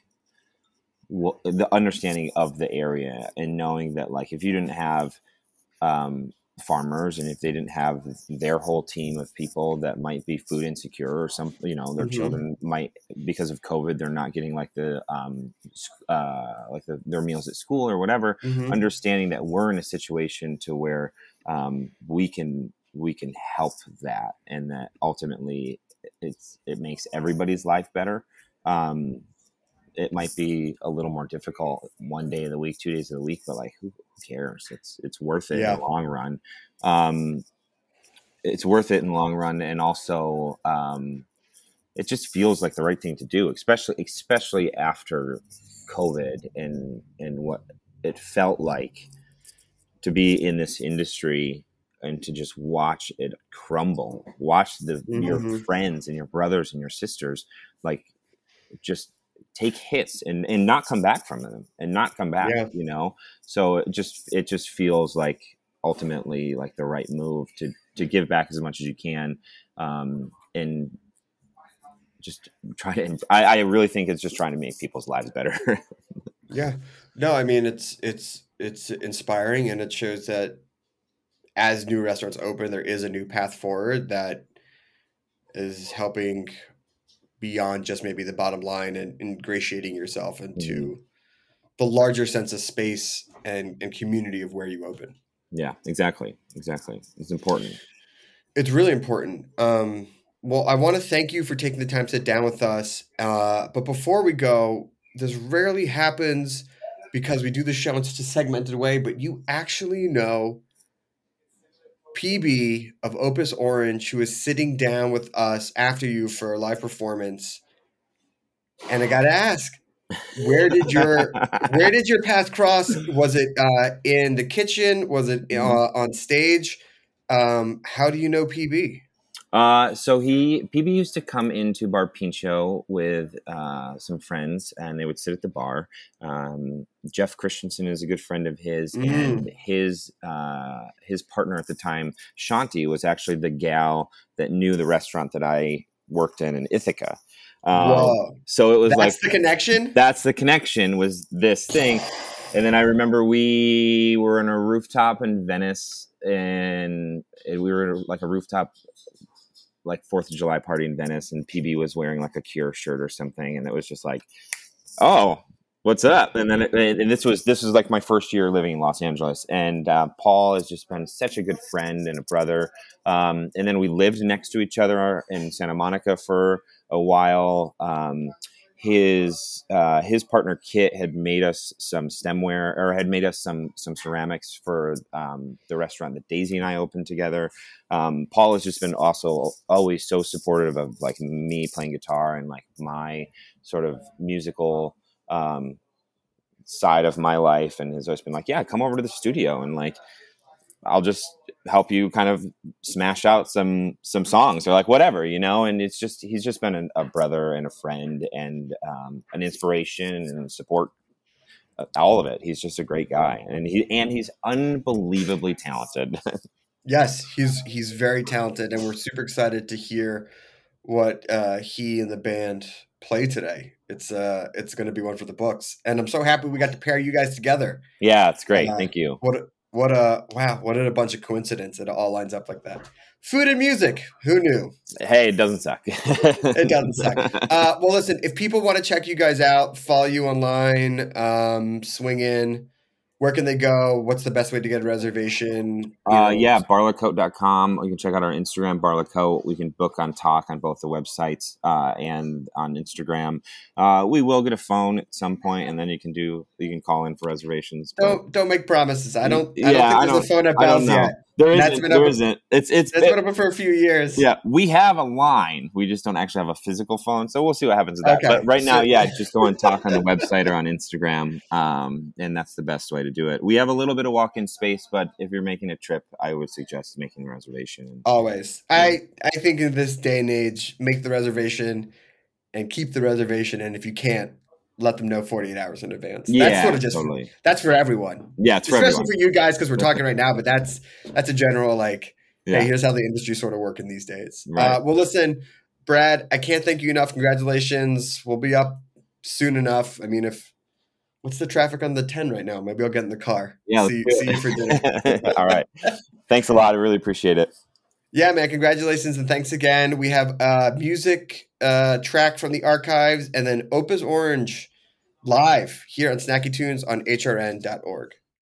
well, the understanding of the area and knowing that like, if you didn't have, um, farmers and if they didn't have their whole team of people that might be food insecure or some, you know, their mm-hmm. children might, because of COVID, they're not getting like the, um, uh, like the, their meals at school or whatever, mm-hmm. understanding that we're in a situation to where, um, we can, we can help that. And that ultimately it's, it makes everybody's life better. Um, it might be a little more difficult one day of the week, two days of the week, but like, who, who cares? It's, it's worth it yeah. in the long run. Um, it's worth it in the long run. And also, um, it just feels like the right thing to do, especially, especially after COVID and, and what it felt like to be in this industry and to just watch it crumble, watch the, mm-hmm. your friends and your brothers and your sisters, like just take hits and, and not come back from them and not come back, yeah. you know? So it just, it just feels like ultimately like the right move to, to give back as much as you can. Um, and just try to, I, I really think it's just trying to make people's lives better. yeah, no, I mean, it's, it's, it's inspiring, and it shows that as new restaurants open, there is a new path forward that is helping beyond just maybe the bottom line and ingratiating yourself into mm-hmm. the larger sense of space and, and community of where you open. Yeah, exactly. Exactly. It's important. It's really important. Um, well, I want to thank you for taking the time to sit down with us. Uh, but before we go, this rarely happens because we do the show in such a segmented way, but you actually know P B of Opus Orange, who is sitting down with us after you for a live performance. And I got to ask, where did your where did your path cross? Was it uh, in the kitchen? Was it uh, on stage? Um, how do you know P B? Uh, so he P B used to come into Bar Pincho with uh, some friends, and they would sit at the bar. Um, Jeff Christensen is a good friend of his, Mm. and his uh, his partner at the time, Shanti, was actually the gal that knew the restaurant that I worked in in Ithaca. Um, Whoa. So it was That's like the connection? that's the connection, was this thing. And then I remember we were in a rooftop in Venice, and we were like a rooftop like fourth of July party in Venice, and P B was wearing like a Cure shirt or something. And it was just like, oh, what's up? And then it, and this was, this was like my first year living in Los Angeles. And uh, Paul has just been such a good friend and a brother. Um, and then we lived next to each other in Santa Monica for a while. Um, his, uh, his partner Kit had made us some stemware, or had made us some, some ceramics for um, the restaurant that Daisy and I opened together. Um, Paul has just been also always so supportive of like me playing guitar and like my sort of musical um, side of my life, and has always been like, yeah, come over to the studio and like, I'll just help you kind of smash out some, some songs, or like whatever, you know? And it's just, he's just been an, a brother and a friend, and um, an inspiration and support, uh, all of it. He's just a great guy, and he, and he's unbelievably talented. Yes, he's he's very talented, and we're super excited to hear what uh, he and the band play today. It's uh it's going to be one for the books, and I'm so happy we got to pair you guys together. Yeah, it's great. Uh, Thank you. What a, what a wow! What a bunch of coincidence! It all lines up like that. Food and music. Who knew? Hey, it doesn't suck. It doesn't suck. Uh, well, listen, if people want to check you guys out, follow you online, um, swing in, where can they go? What's the best way to get a reservation? You Uh, know, yeah, barlacote dot com. You can check out our Instagram, Barlacote. We can book on Talk on both the websites uh, and on Instagram. Uh, we will get a phone at some point, and then you can do you can call in for reservations. but- Don't don't make promises. I don't. I Yeah, don't I think there's a phone at I don't Bell's know. yet. There That's isn't. been There open- isn't. It's it's. That's been open for a few years. Yeah, we have a line. We just don't actually have a physical phone, so we'll see what happens with that. Okay, But right now, so- yeah, just go and talk on the website or on Instagram, um, and that's the best way to do it. We have a little bit of walk-in space, but if you're making a trip, I would suggest making a reservation. Always. I I think in this day and age, make the reservation and keep the reservation. And if you can't, let them know forty-eight hours in advance. Yeah, that's sort of just totally. that's for everyone. Yeah, it's for Especially everyone. for you guys, because we're talking right now. But that's that's a general like. Yeah. Hey, here's how the industry sort of working these days. Right. Uh, well, listen, Brad, I can't thank you enough. Congratulations. We'll be up soon enough. I mean, if what's the traffic on the ten right now? Maybe I'll get in the car. Yeah, See, let's see do you for it. dinner. All right. Thanks a lot. I really appreciate it. Yeah, man. Congratulations and thanks again. We have uh, music uh, track from the archives, and then Opus Orange live here on Snacky Tunes on H R N dot org.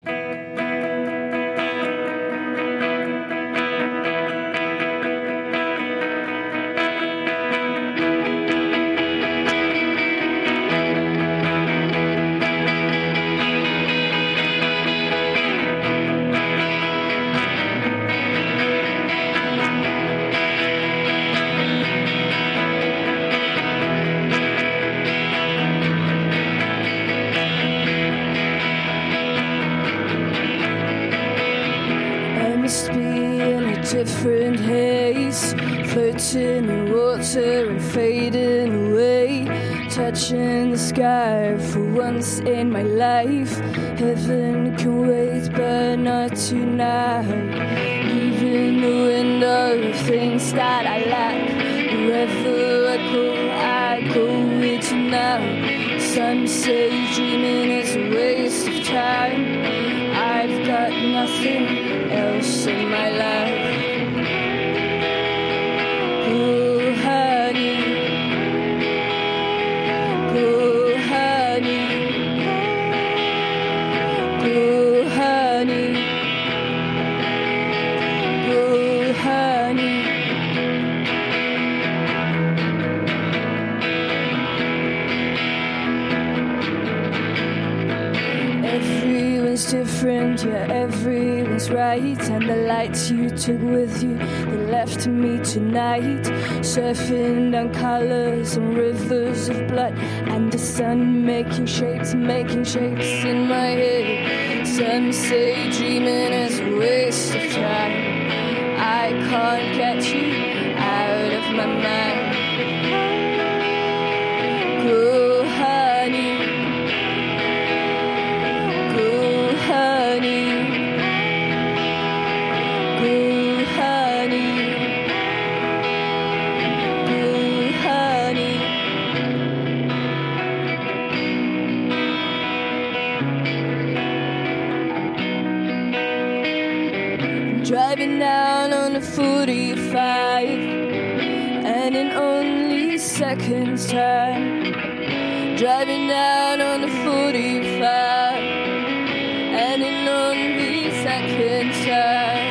Must be in a different haze, floating in water and fading away, touching the sky for once in my life. Heaven can wait, but not tonight. Leaving the window of things that I lack. Wherever I go, I go with you now. Some say dreaming is a waste of time. I've got nothing else in my life. Oh, honey. Oh, honey. Oh, honey. Oh, honey. Everyone's different, yeah, everyone's right. And the lights you took with you, they left me tonight. Surfing down colors and rivers of blood, and the sun making shapes, making shapes in my head. Some say dreaming is a waste of time. I can't get you, I my mind. Go, honey. Go, honey. Go, honey. Go, honey. Driving down on the forty-five, and in only seconds time. Driving down on the forty-five, and in only seconds time.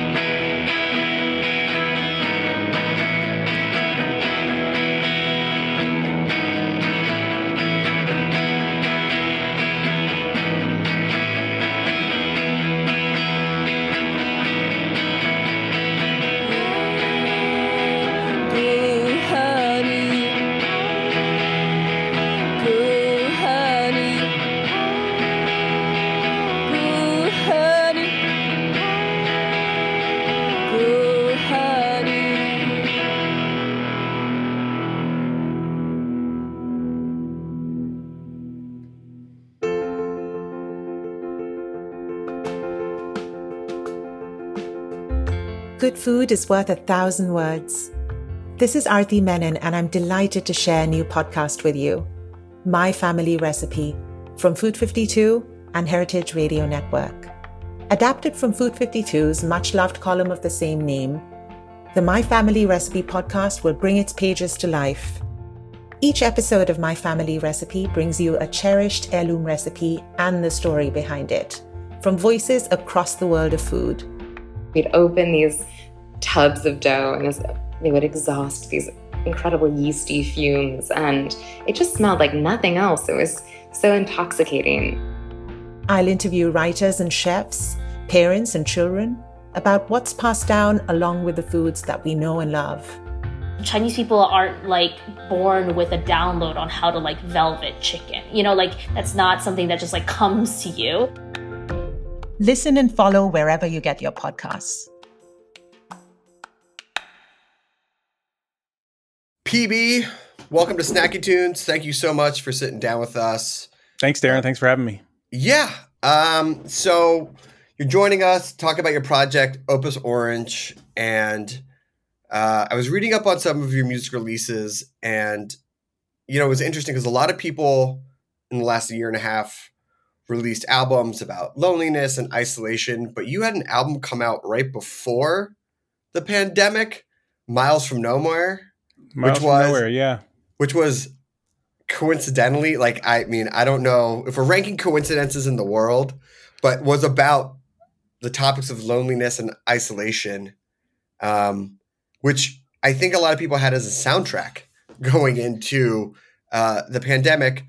Good food is worth a thousand words. This is Aarti Menon, and I'm delighted to share a new podcast with you, My Family Recipe, from Food fifty-two and Heritage Radio Network. Adapted from Food fifty-two's much-loved column of the same name, the My Family Recipe podcast will bring its pages to life. Each episode of My Family Recipe brings you a cherished heirloom recipe and the story behind it, from voices across the world of food. We'd open these tubs of dough and this, they would exhaust these incredible yeasty fumes, and it just smelled like nothing else. It was so intoxicating. I'll interview writers and chefs, parents and children about what's passed down along with the foods that we know and love. Chinese people aren't like born with a download on how to like velvet chicken. You know, like that's not something that just like comes to you. Listen and follow wherever you get your podcasts. P B, welcome to Snacky Tunes. Thank you so much for sitting down with us. Thanks, Darren. Thanks for having me. Yeah. Um, so you're joining us, talk about your project, Opus Orange. And uh, I was reading up on some of your music releases. And, you know, it was interesting because a lot of people in the last year and a half released albums about loneliness and isolation. But you had an album come out right before the pandemic, Miles from Nowhere. Miles which from was, Nowhere, yeah. Which was coincidentally, like, I mean, I don't know if we're ranking coincidences in the world, but was about the topics of loneliness and isolation, um, which I think a lot of people had as a soundtrack going into uh, the pandemic.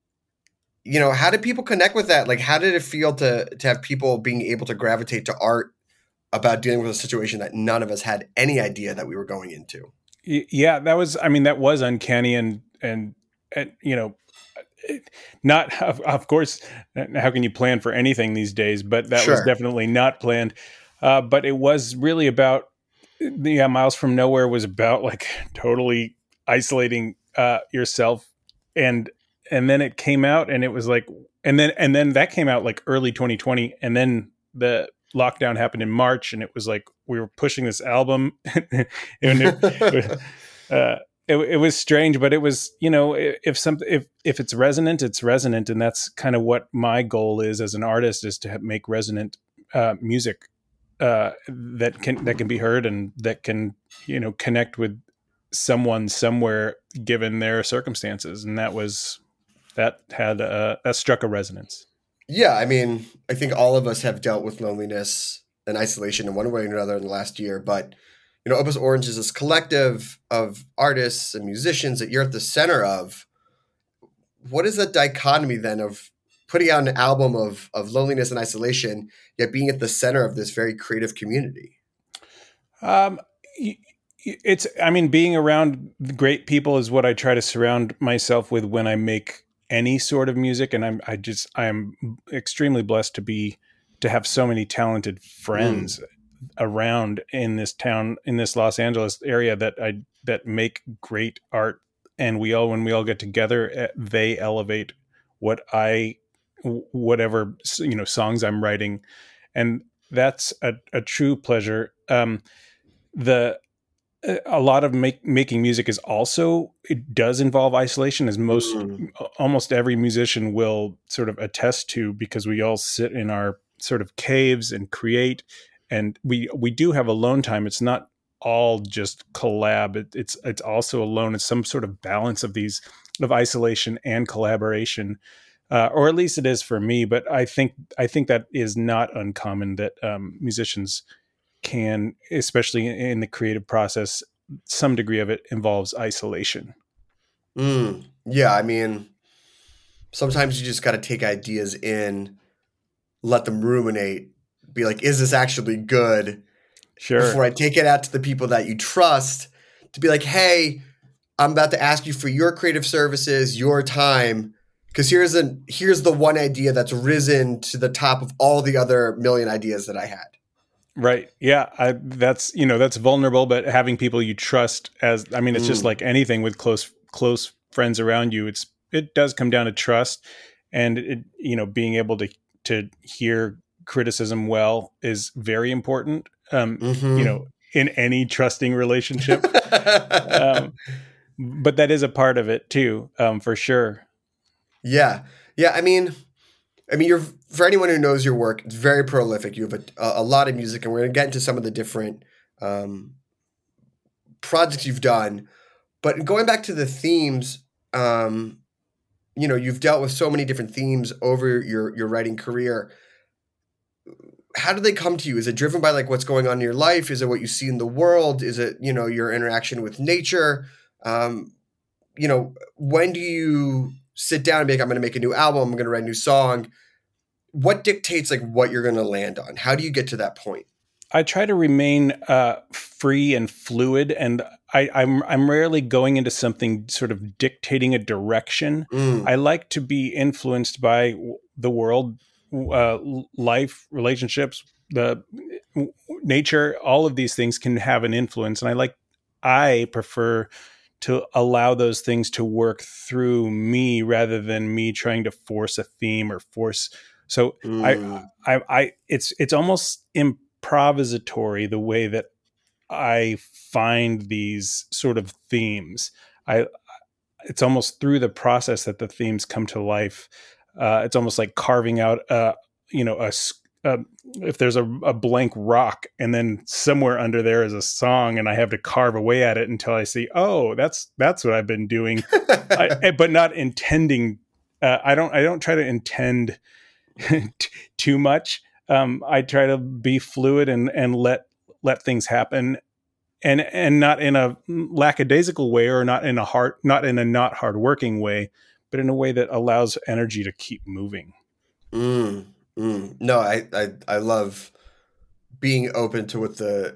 You know, how did people connect with that? Like, how did it feel to to have people being able to gravitate to art about dealing with a situation that none of us had any idea that we were going into? Yeah, that was, I mean, that was uncanny and, and, and you know, not, of, of course, how can you plan for anything these days, but that Sure. was definitely not planned. Uh, but it was really about, yeah, Miles from Nowhere was about like totally isolating uh, yourself. And, and then it came out and it was like, and then, and then that came out like early twenty twenty. And then the lockdown happened in March, and it was like we were pushing this album, and it, it, uh, it, it was strange. But it was, you know, if something, if if it's resonant, it's resonant, and that's kind of what my goal is as an artist, is to make resonant uh, music uh, that can that can be heard and that can, you know, connect with someone somewhere given their circumstances, and that was that had uh, that struck a resonance. Yeah, I mean, I think all of us have dealt with loneliness and isolation in one way or another in the last year. But, you know, Opus Orange is this collective of artists and musicians that you're at the center of. What is that dichotomy then of putting out an album of of loneliness and isolation, yet being at the center of this very creative community? Um, it's, I mean, being around great people is what I try to surround myself with when I make any sort of music. And I'm, I just, I am extremely blessed to be, to have so many talented friends mm. around in this town, in this Los Angeles area that I that make great art, and we all when we all get together, they elevate what I whatever you know songs I'm writing, and that's a, a true pleasure. Um, the a lot of make, making music is also, it does involve isolation, as most mm. almost every musician will sort of attest to, because we all sit in our sort of caves and create, and we we do have alone time. It's not all just collab. It, it's it's also alone. It's some sort of balance of these of isolation and collaboration, uh, or at least it is for me. But I think I think that is not uncommon, that um, musicians can, especially in the creative process, some degree of it involves isolation. Mm, yeah, I mean, sometimes you just got to take ideas in, let them ruminate, be like, is this actually good? Sure. Before I take it out to the people that you trust, to be like, hey, I'm about to ask you for your creative services, your time, because here's a here's the one idea that's risen to the top of all the other million ideas that I had. Right. Yeah. I, that's, you know, that's vulnerable, but having people you trust, as, I mean, it's mm. just like anything with close, close friends around you. It's, it does come down to trust, and it, you know, being able to, to hear criticism well is very important. Um, mm-hmm. you know, in any trusting relationship. um, but that is a part of it too, um, for sure. Yeah. Yeah. I mean, I mean, you're, for anyone who knows your work, it's very prolific. You have a, a lot of music, and we're going to get into some of the different um, projects you've done. But going back to the themes, um, you know, you've dealt with so many different themes over your, your writing career. How do they come to you? Is it driven by like what's going on in your life? Is it what you see in the world? Is it, you know, your interaction with nature? Um, you know, when do you sit down and be like, I'm going to make a new album, I'm going to write a new song? What dictates like what you're going to land on? How do you get to that point? I try to remain uh, free and fluid, and I, I'm I'm rarely going into something sort of dictating a direction. Mm. I like to be influenced by the world, uh, life, relationships, the nature. All of these things can have an influence, and I like I prefer to allow those things to work through me rather than me trying to force a theme or force. So mm. I, I, I, it's, it's almost improvisatory the way that I find these sort of themes. I, it's almost through the process that the themes come to life. Uh, it's almost like carving out, uh, you know, a, a if there's a, a blank rock, and then somewhere under there is a song, and I have to carve away at it until I see, oh, that's that's what I've been doing, I, but not intending. Uh, I don't I don't try to intend too much. Um, I try to be fluid and and let let things happen, and and not in a lackadaisical way, or not in a hard not in a not hardworking way, but in a way that allows energy to keep moving. Mm. Mm. No, I, I I love being open to what the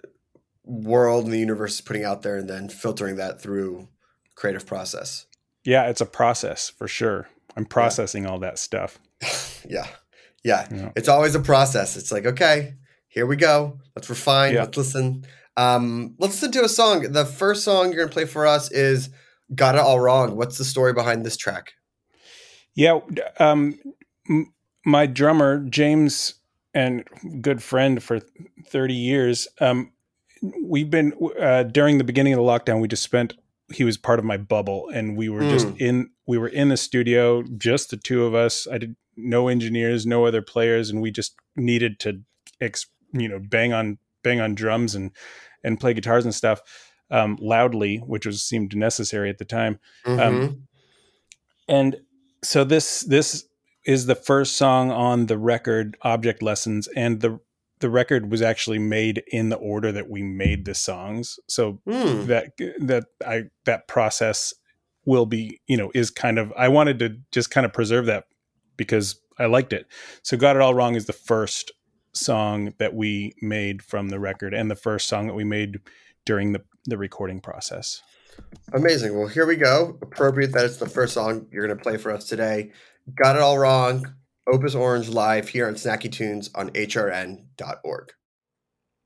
world and the universe is putting out there, and then filtering that through creative process. Yeah, it's a process for sure. I'm processing yeah. all that stuff. yeah. yeah. Yeah. It's always a process. It's like, okay, here we go. Let's refine. Yeah. Let's listen. Um, let's listen to a song. The first song you're going to play for us is Got It All Wrong. What's the story behind this track? Yeah. Um, m- My drummer, James, and good friend for thirty years, um, we've been, uh, during the beginning of the lockdown, we just spent, he was part of my bubble, and we were mm. just in, we were in the studio, just the two of us. I did no engineers, no other players, and we just needed to, ex, you know, bang on, bang on drums and, and play guitars and stuff um, loudly, which was seemed necessary at the time. Mm-hmm. Um, and so this, this, is the first song on the record, Object Lessons, and the the record was actually made in the order that we made the songs. So mm. that that I that process will be, you know, is kind of, I wanted to just kind of preserve that because I liked it. So Got It All Wrong is the first song that we made from the record, and the first song that we made during the the recording process. Amazing. Well, here we go. Appropriate that it's the first song you're going to play for us today. Got It All Wrong, Opus Orange live here on Snacky Tunes on H R N dot org.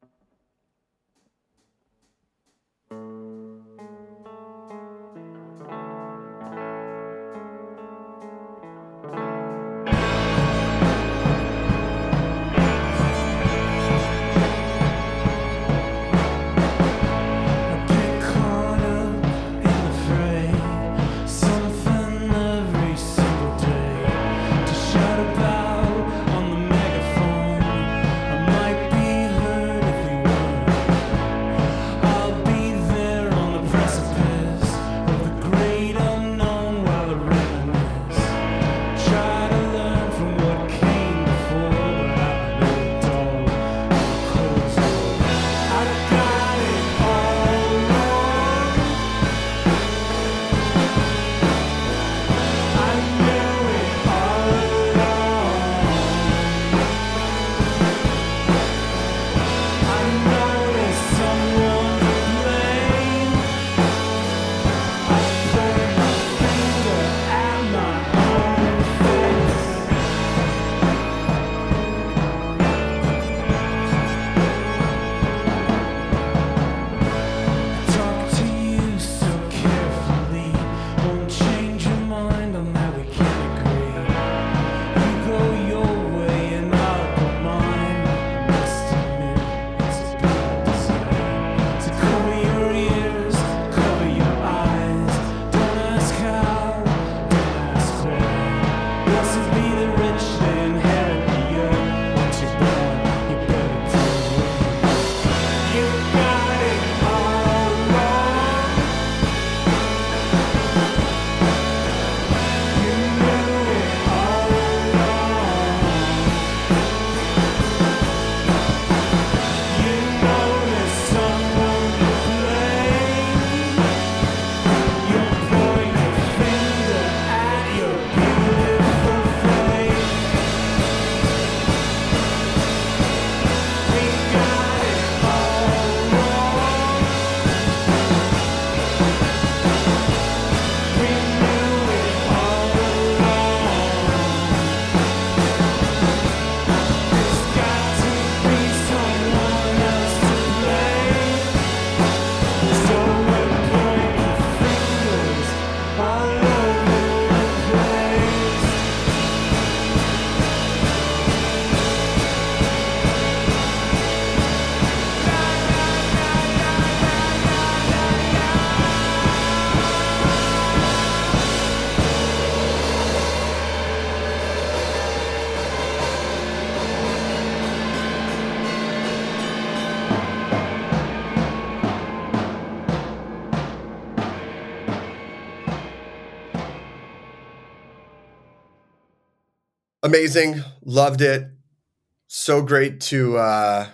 Amazing. Loved it. So great to uh,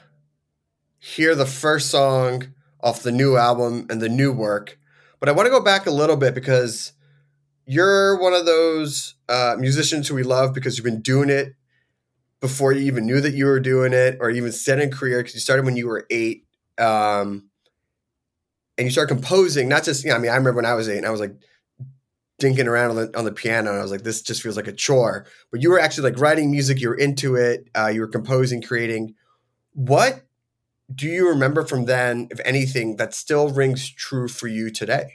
hear the first song off the new album and the new work. But I want to go back a little bit because you're one of those uh, musicians who we love because you've been doing it before you even knew that you were doing it or even set in career, because you started when you were eight. Um, and you started composing, not just, you know, I mean, I remember when I was eight and I was like dinking around on the, on the piano and I was like, this just feels like a chore. But you were actually like writing music, you were into it, uh, you were composing, creating. What do you remember from then, if anything, that still rings true for you today?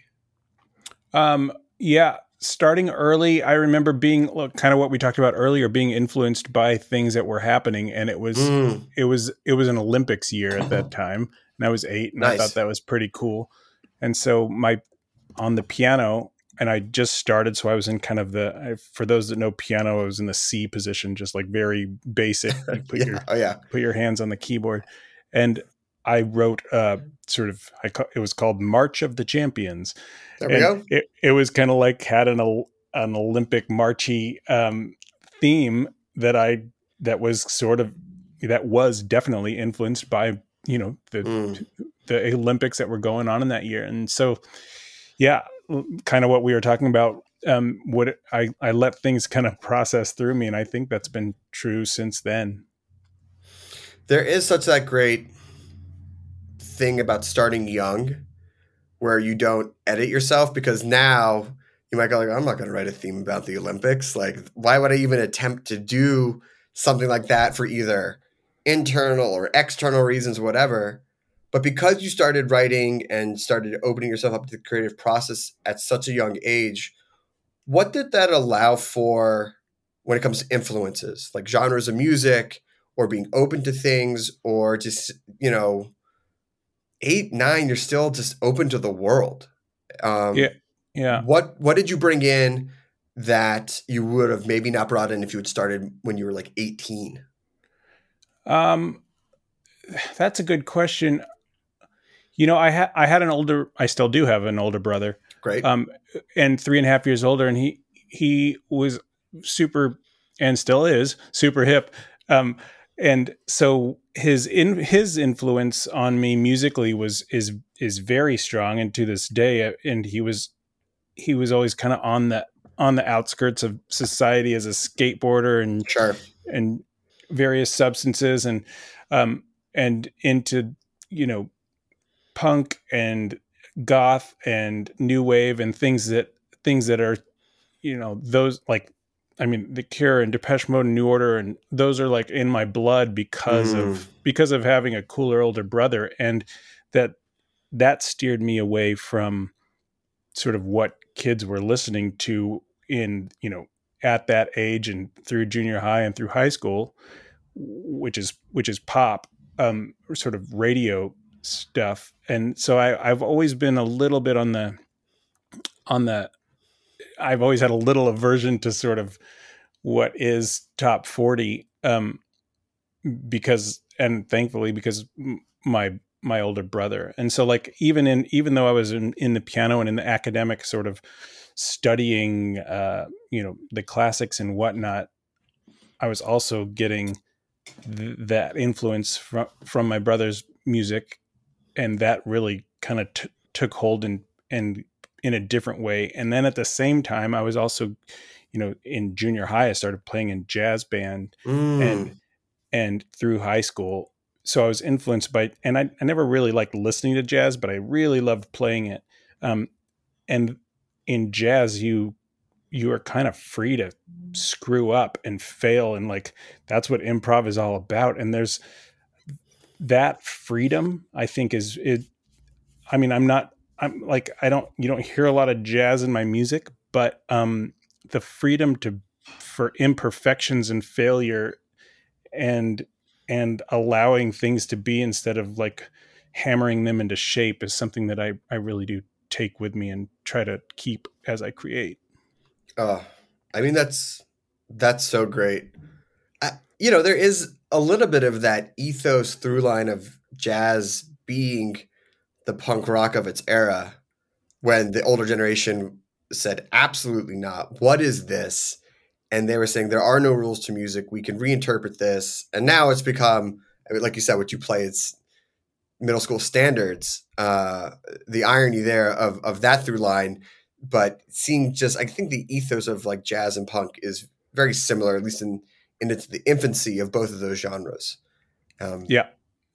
Um, yeah. Starting early, I remember being look, kind of what we talked about earlier, being influenced by things that were happening. And it was, mm. it was, it was an Olympics year at that time. And I was eight and nice. I thought that was pretty cool. And so my, on the piano, and I just started. So I was in kind of the, for those that know piano, I was in the C position, just like very basic. You put yeah. your, oh, yeah. put your hands on the keyboard. And I wrote uh sort of, I it was called March of the Champions. There we and go. It, it was kind of like had an an Olympic marchy um, theme that I that was sort of that was definitely influenced by, you know, the mm. the Olympics that were going on in that year. And so, yeah, kind of what we were talking about. Um, what I I let things kind of process through me, and I think that's been true since then. There is such that great thing about starting young where you don't edit yourself, because now you might go like, I'm not going to write a theme about the Olympics. Like, why would I even attempt to do something like that for either internal or external reasons, whatever? But because you started writing and started opening yourself up to the creative process at such a young age, what did that allow for when it comes to influences, like genres of music or being open to things, or just, you know, eight, nine, you're still just open to the world. Um, yeah. Yeah. What, what did you bring in that you would have maybe not brought in if you had started when you were like eighteen? Um, that's a good question. You know, I had, I had an older, I still do have an older brother. Great. Um, and three and a half years older. And he, he was super, and still is super hip. Um, and so his in his influence on me musically was is is very strong, and to this day. And he was he was always kind of on the on the outskirts of society as a skateboarder and sure. and various substances and um and into, you know, punk and goth and new wave and things that things that are, you know, those like. I mean, The Cure and Depeche Mode and New Order, and those are like in my blood because mm. of because of having a cooler older brother, and that that steered me away from sort of what kids were listening to in, you know, at that age and through junior high and through high school, which is which is pop, um, sort of radio stuff. And so I, I've always been a little bit on the on the. I've always had a little aversion to sort of what is top forty, um, because, and thankfully because my, my older brother. And so like, even in, even though I was in, in the piano and in the academic sort of studying, uh, you know, the classics and whatnot, I was also getting th- that influence from, from my brother's music. And that really kind of t- took hold and, and, in a different way. And then at the same time, I was also, you know, in junior high, I started playing in jazz band mm. and, and through high school. So I was influenced by, and I, I never really liked listening to jazz, but I really loved playing it. Um, and in jazz, you, you are kind of free to screw up and fail. And like, that's what improv is all about. And there's that freedom, I think is it. I mean, I'm not, I'm like, I don't, you don't hear a lot of jazz in my music, but um, the freedom to, for imperfections and failure and, and allowing things to be instead of like hammering them into shape is something that I, I really do take with me and try to keep as I create. Oh, I mean, that's, that's so great. I, you know, there is a little bit of that ethos through line of jazz being the punk rock of its era, when the older generation said, absolutely not. What is this? and they were saying there are no rules to music. We can reinterpret this. And now it's become, like you said, what you play, it's middle school standards. Uh, the irony there of, of that through line, but seeing just, I think the ethos of like jazz and punk is very similar, at least in, in its, the infancy of both of those genres. Um, yeah.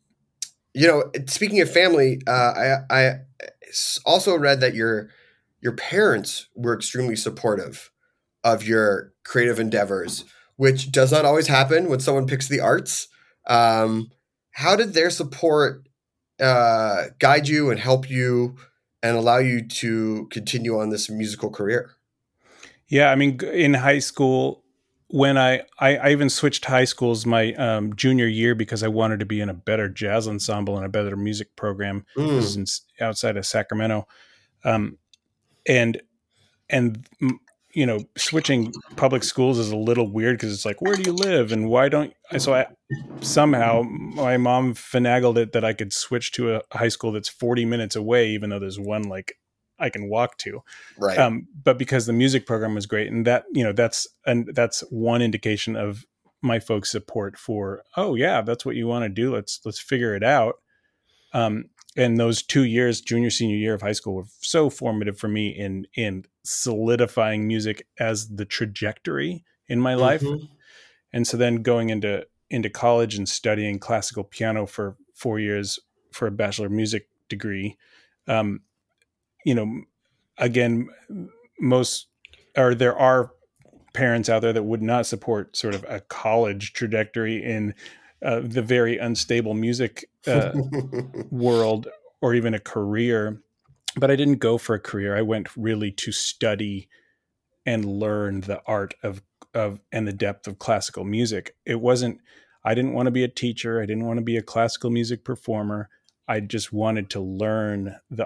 You know, speaking of family, uh, I, I also read that your, your parents were extremely supportive of your creative endeavors, which does not always happen when someone picks the arts. Um, how did their support uh, guide you and help you and allow you to continue on this musical career? Yeah, I mean, in high school, when I, I, I even switched high schools my um, junior year because I wanted to be in a better jazz ensemble and a better music program. Mm. This is in, outside of Sacramento. Um, and, and, you know, switching public schools is a little weird because it's like, where do you live? And why don't, so I, somehow my mom finagled it that I could switch to a high school that's forty minutes away, even though there's one like I can walk to. Right. Um, but because the music program was great, and that, you know, that's, and that's one indication of my folks' support for, oh yeah, that's what you want to do. Let's, let's figure it out. Um, and those two years, junior, senior year of high school, were so formative for me in, in solidifying music as the trajectory in my life. Mm-hmm. And so then going into, into college and studying classical piano for four years for a Bachelor of Music degree, um, you know, again, most, or there are parents out there that would not support sort of a college trajectory in uh, the very unstable music uh, world, or even a career. But I didn't go for a career. I went really to study and learn the art of, of, and the depth of classical music. It wasn't, I didn't want to be a teacher. I didn't want to be a classical music performer. I just wanted to learn the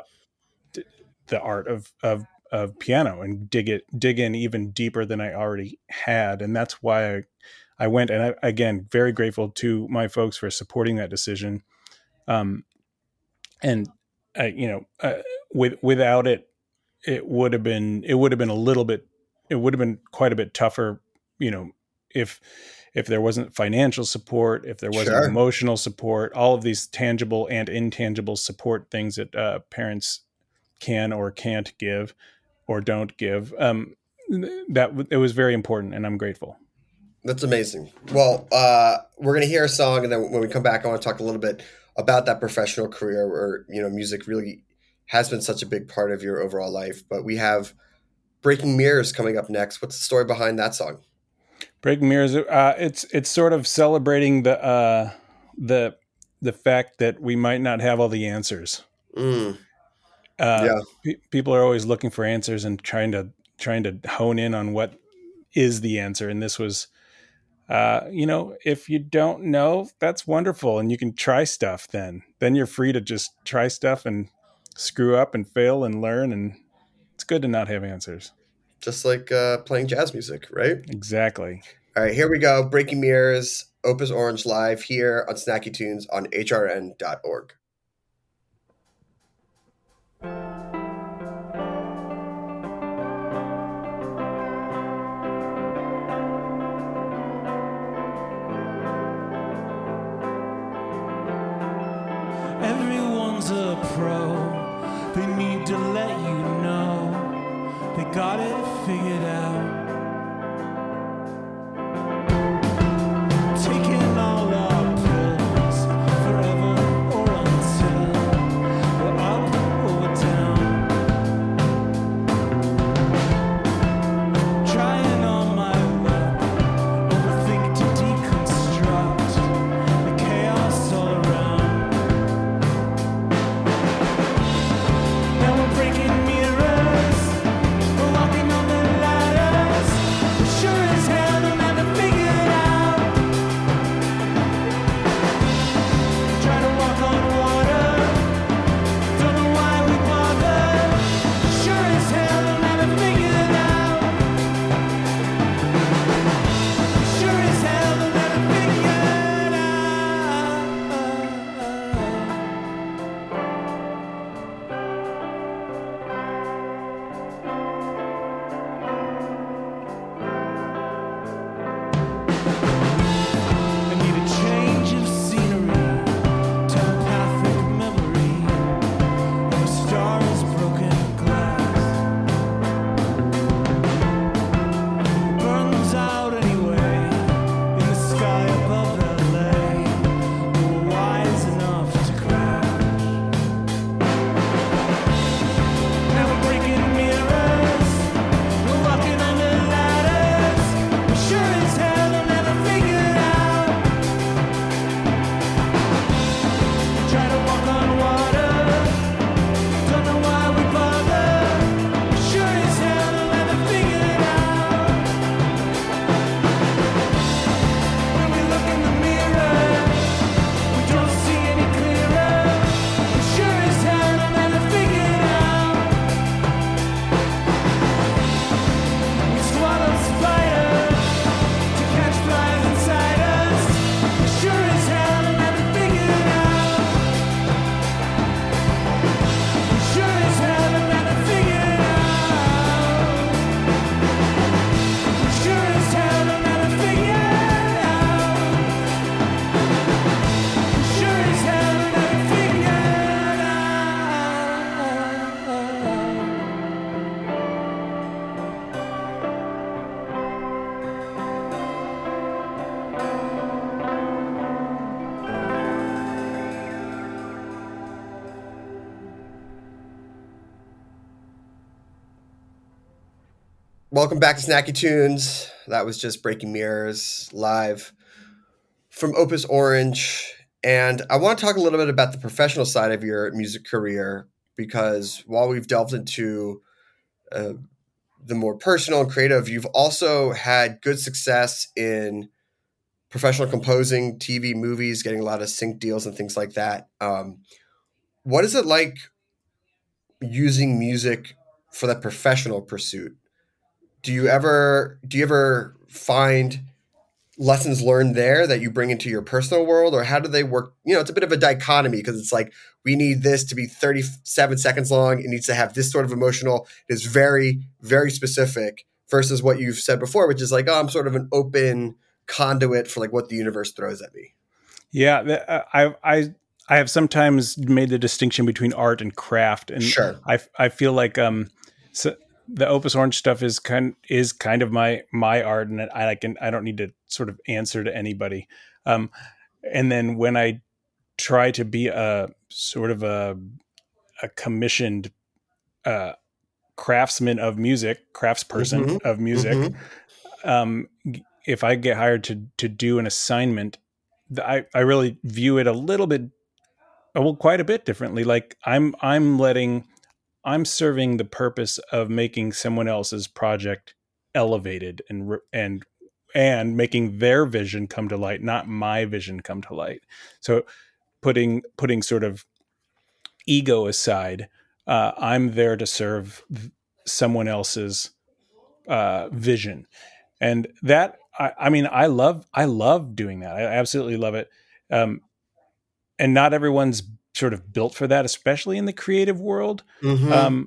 the art of, of, of piano and dig it, dig in even deeper than I already had. And that's why I, I went, and I, again, very grateful to my folks for supporting that decision. Um, and I, you know, uh, with, without it, it would have been, it would have been a little bit, it would have been quite a bit tougher, you know, if, if there wasn't financial support, if there wasn't Sure. emotional support, all of these tangible and intangible support things that uh, parents can or can't give or don't give, um, that it was very important, and I'm grateful. That's amazing. Well, uh, we're going to hear a song, and then when we come back, I want to talk a little bit about that professional career where, you know, music really has been such a big part of your overall life. But we have Breaking Mirrors coming up next. What's the story behind that song? Breaking Mirrors, uh, it's it's sort of celebrating the uh, the the fact that we might not have all the answers. Mm. Uh, yeah. pe- people are always looking for answers and trying to trying to hone in on what is the answer. And this was, uh, you know, if you don't know, that's wonderful, and you can try stuff. Then, then you're free to just try stuff and screw up and fail and learn. And it's good to not have answers. Just like uh, playing jazz music, right? Exactly. All right, here we go. Breaking Mirrors, Opus Orange live here on Snacky Tunes on H R N dot org. Everyone's a pro. They need to let you know they got it figured out. Taking all our pills forever or until we're up or we're down. Trying all my luck, overthink to deconstruct the chaos all around. Now we're breaking mirrors, we're walking on the ladder. welcome back to Snacky Tunes. That was just Breaking Mirrors live from Opus Orange. And I want to talk a little bit about the professional side of your music career, because while we've delved into uh, the more personal and creative, you've also had good success in professional composing, T V, movies, getting a lot of sync deals and things like that. Um, what is it like using music for that professional pursuit? Do you ever do you ever find lessons learned there that you bring into your personal world, or how do they work? You know, it's a bit of a dichotomy, because it's like, we need this to be thirty-seven seconds long. It needs to have this sort of emotional. It is very, very specific, versus what you've said before, which is like, oh, I'm sort of an open conduit for like what the universe throws at me. Yeah. I, I, I have sometimes made the distinction between art and craft, and sure. I, I feel like, um, so, the Opus Orange stuff is kind is kind of my my art, and I, I can I don't need to sort of answer to anybody. Um, and then when I try to be a sort of a a commissioned uh, craftsman of music, craftsperson mm-hmm. of music, mm-hmm. um, if I get hired to to do an assignment, I I really view it a little bit, well, quite a bit differently. Like I'm I'm letting. I'm serving the purpose of making someone else's project elevated and and and making their vision come to light, not my vision come to light. So putting putting sort of ego aside, uh, I'm there to serve someone else's uh, vision, and that I, I mean I love I love doing that. I absolutely love it, um, and not everyone's sort of built for that, especially in the creative world, mm-hmm. um,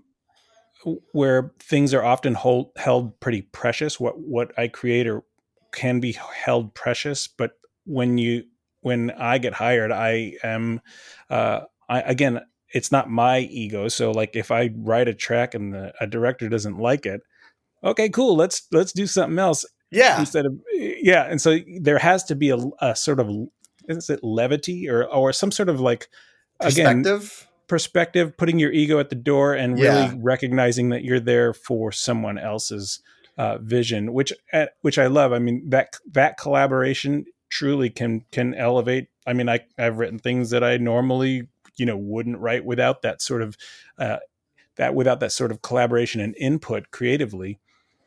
where things are often hold, held pretty precious. What what I create or can be held precious, but when you when I get hired, I am uh, I, again, it's not my ego. So like if I write a track and the, a director doesn't like it, okay, cool, let's let's do something else. Yeah, instead of yeah, and so there has to be a, a sort of is it levity or or some sort of like. Perspective, Again, perspective, putting your ego at the door and really yeah. recognizing that you're there for someone else's uh, vision, which, uh, which I love. I mean, that, that collaboration truly can, can elevate. I mean, I, I've written things that I normally, you know, wouldn't write without that sort of, uh, that without that sort of collaboration and input creatively.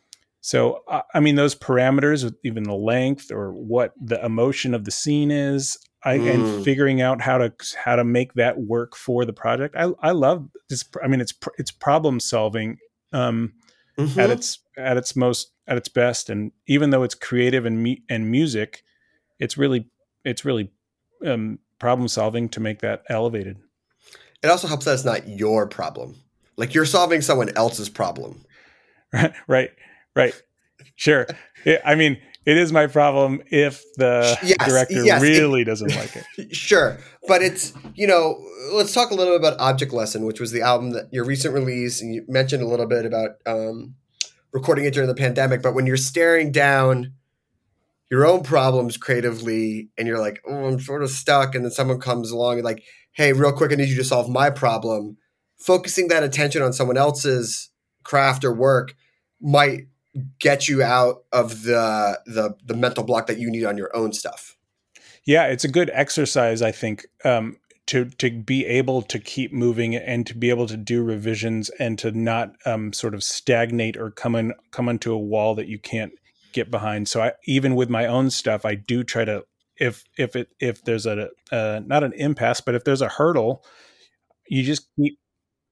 So, uh, I mean, those parameters, even the length or what the emotion of the scene is, I, mm. and figuring out how to how to make that work for the project. I I love this. I mean, it's it's problem solving um, mm-hmm. at its at its most at its best. And even though it's creative and me, and music, it's really it's really um, problem solving to make that elevated. It also helps that it's not your problem. Like you're solving someone else's problem. Right. Right. Right. Sure. It, I mean. It is my problem if the yes, director yes, really it, doesn't like it. Sure. But it's, you know, let's talk a little bit about Object Lesson, which was the album that your recent release. And you mentioned a little bit about um, recording it during the pandemic. But when you're staring down your own problems creatively and you're like, oh, I'm sort of stuck. And then someone comes along and like, hey, real quick, I need you to solve my problem. Focusing that attention on someone else's craft or work might get you out of the, the the mental block that you need on your own stuff. Yeah, it's a good exercise, I think, um, to to be able to keep moving and to be able to do revisions and to not um, sort of stagnate or come in come into a wall that you can't get behind. So I, even with my own stuff, I do try to if if it if there's a uh, not an impasse, but if there's a hurdle, you just keep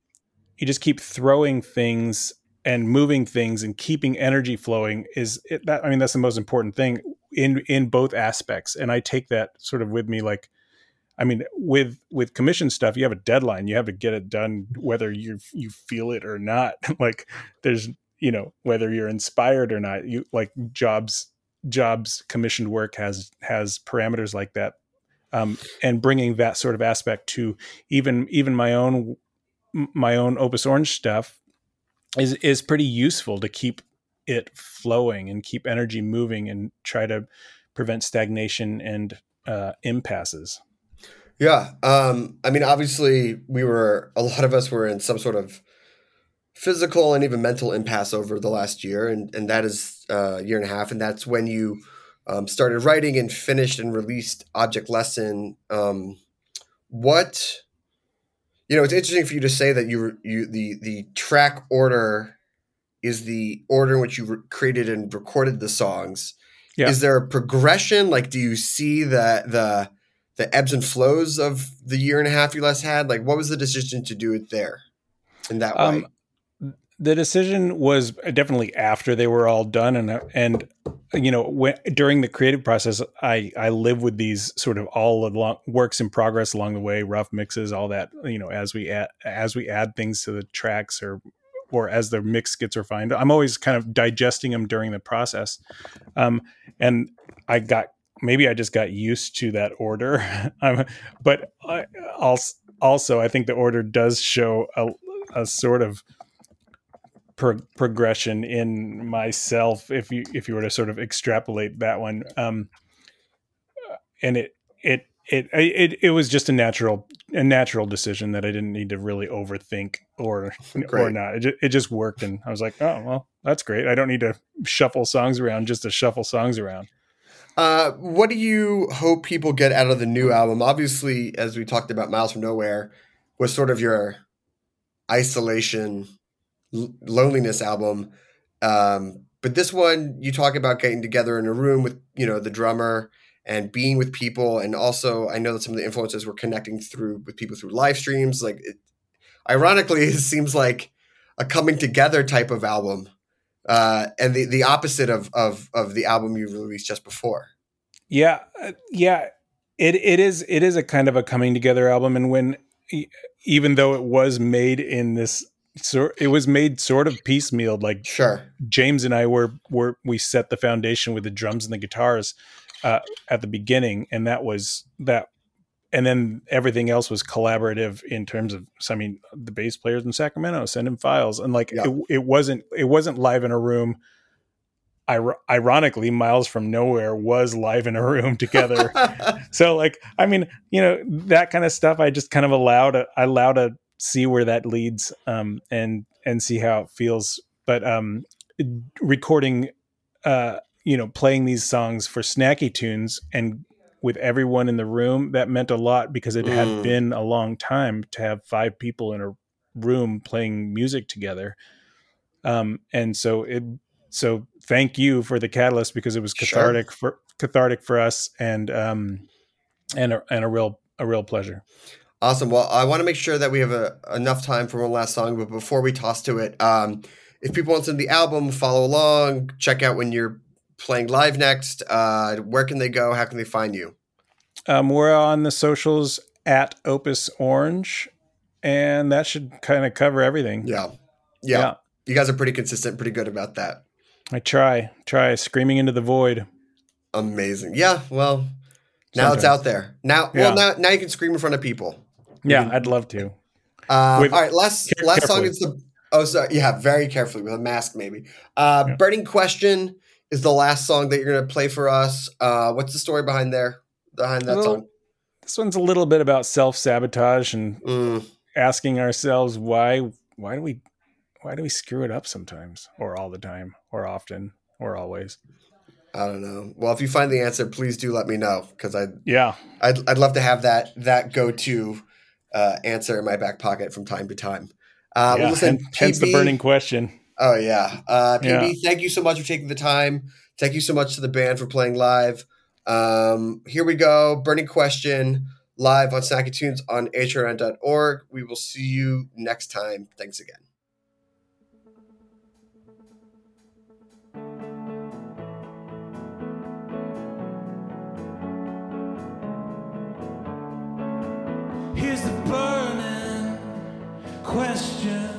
you just keep throwing things and moving things and keeping energy flowing is it, that, I mean, that's the most important thing in, in both aspects. And I take that sort of with me. Like, I mean, with, with commission stuff, you have a deadline, you have to get it done, whether you, you feel it or not. Like there's, you know, whether you're inspired or not, you like jobs, jobs, commissioned work has, has parameters like that. Um, and bringing that sort of aspect to even, even my own, my own Opus Orange stuff, is is pretty useful to keep it flowing and keep energy moving and try to prevent stagnation and uh, impasses. Yeah. Um, I mean, obviously we were, a lot of us were in some sort of physical and even mental impasse over the last year, and and that is a uh, year and a half, and that's when you um, started writing and finished and released Object Lesson. Um, what, you know, it's interesting for you to say that you you the the track order is the order in which you re- created and recorded the songs. Yeah. Is there a progression? Like, do you see the the the ebbs and flows of the year and a half you last had? Like, what was the decision to do it there in that um, way? The decision was definitely after they were all done, and and you know, when, during the creative process, I I live with these sort of all along works in progress along the way, rough mixes, all that. You know, as we add as we add things to the tracks, or or as the mix gets refined, I'm always kind of digesting them during the process. Um, and I got, maybe I just got used to that order. um, but I, also, also, I think the order does show a, a sort of pro- progression in myself. If you, if you were to sort of extrapolate that one. Um, and it, it, It, it it was just a natural a natural decision that I didn't need to really overthink or great. or not. It just, it just worked, and I was like, oh well, that's great. I don't need to shuffle songs around just to shuffle songs around. Uh, what do you hope people get out of the new album? Obviously, as we talked about, Miles from Nowhere was sort of your isolation, l- loneliness album, um, but this one you talk about getting together in a room with, you know, the drummer and being with people. And also I know that some of the influences were connecting through with people through live streams. Like it, ironically, it seems like a coming together type of album. Uh, and the, the opposite of, of, of the album you released just before. Yeah. Uh, yeah. It, it is, it is a kind of a coming together album. And when, even though it was made in this sort, it was made sort of piecemeal, like sure. James and I were, were, we set the foundation with the drums and the guitars Uh, at the beginning, and that was that, and then everything else was collaborative in terms of, so, I mean, the bass players in Sacramento send him files, and like yeah. it, it wasn't it wasn't live in a room. Ir- ironically, Miles from Nowhere was live in a room together. So, like, I mean, you know, that kind of stuff. I just kind of allowed to, I allow to see where that leads, um, and and see how it feels. But um, recording. Uh, you know, playing these songs for Snacky Tunes and with everyone in the room, that meant a lot because it mm. had been a long time to have five people in a room playing music together. Um, and so it, so thank you for the catalyst, because it was cathartic sure. for cathartic for us, and, um, and, a, and a real, a real pleasure. Awesome. Well, I want to make sure that we have a, enough time for one last song, but before we toss to it, um, if people want to listen to the album, follow along, check out when you're playing live next, uh, where can they go? How can they find you? Um, we're on the socials at Opus Orange, and that should kind of cover everything. Yeah. yeah. Yeah. You guys are pretty consistent, pretty good about that. I try, try screaming into the void. Amazing. Yeah. Well, now Sometimes. It's out there. Now, yeah. well, now, now you can scream in front of people. Yeah, can, I'd love to. Uh, With, all right. Last, care- last song is the, oh, sorry. Yeah. Very carefully with a mask, maybe. Uh, yeah. Burning Question is the last song that you're going to play for us. Uh, what's the story behind there, behind that little, song? This one's a little bit about self-sabotage and mm. asking ourselves why, why do we, why do we screw it up sometimes, or all the time, or often, or always? I don't know. Well, if you find the answer, please do let me know, because I, yeah, I'd, I'd love to have that that go-to uh, answer in my back pocket from time to time. Uh, yeah, well, listen, hence, hence the burning question. Oh, yeah. Uh, P B, yeah. Thank you so much for taking the time. Thank you so much to the band for playing live. Um, here we go. Burning Question, live on Snacky Tunes on H R N dot org. We will see you next time. Thanks again. Here's the burning question.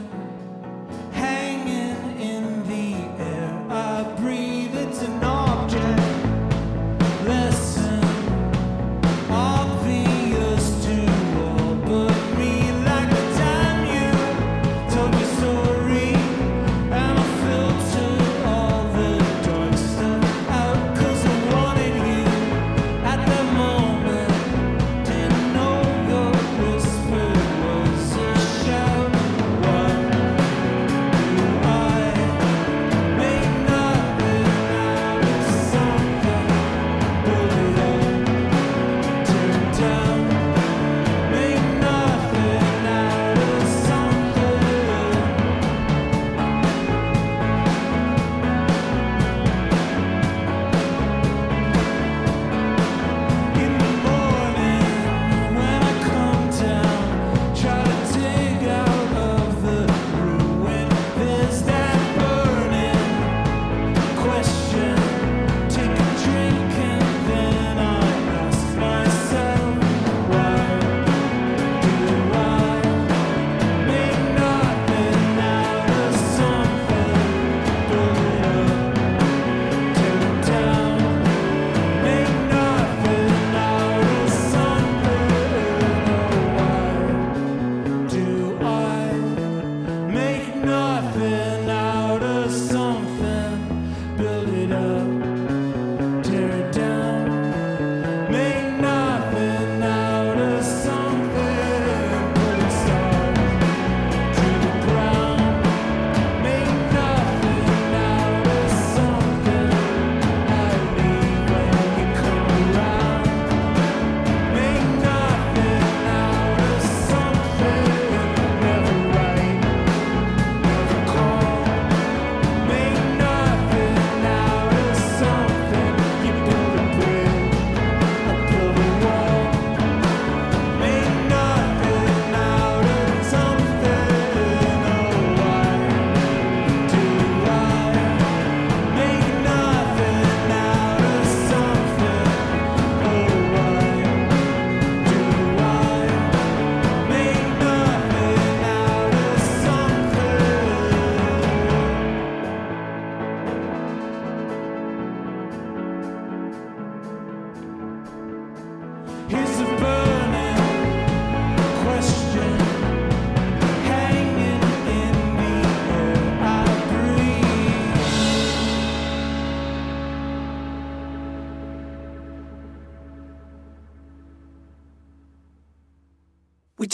What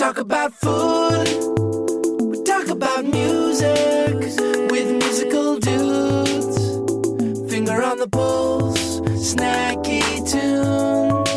talk about food, we talk about music with musical dudes. Finger on the pulse, snacky tunes.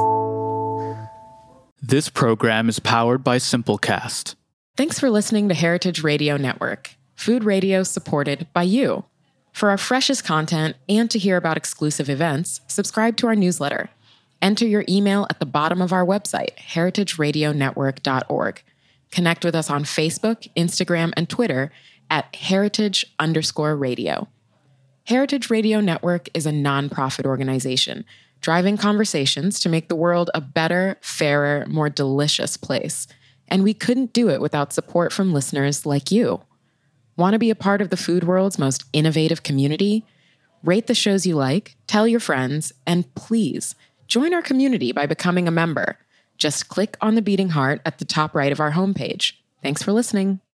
This program is powered by Simplecast. Thanks for listening to Heritage Radio Network, food radio supported by you. For our freshest content and to hear about exclusive events, subscribe to our newsletter. Enter your email at the bottom of our website, heritage radio network dot org. Connect with us on Facebook, Instagram, and Twitter at heritage underscore radio. Heritage Radio Network is a nonprofit organization driving conversations to make the world a better, fairer, more delicious place. And we couldn't do it without support from listeners like you. Want to be a part of the food world's most innovative community? Rate the shows you like, tell your friends, and please join our community by becoming a member. Just click on the beating heart at the top right of our homepage. Thanks for listening.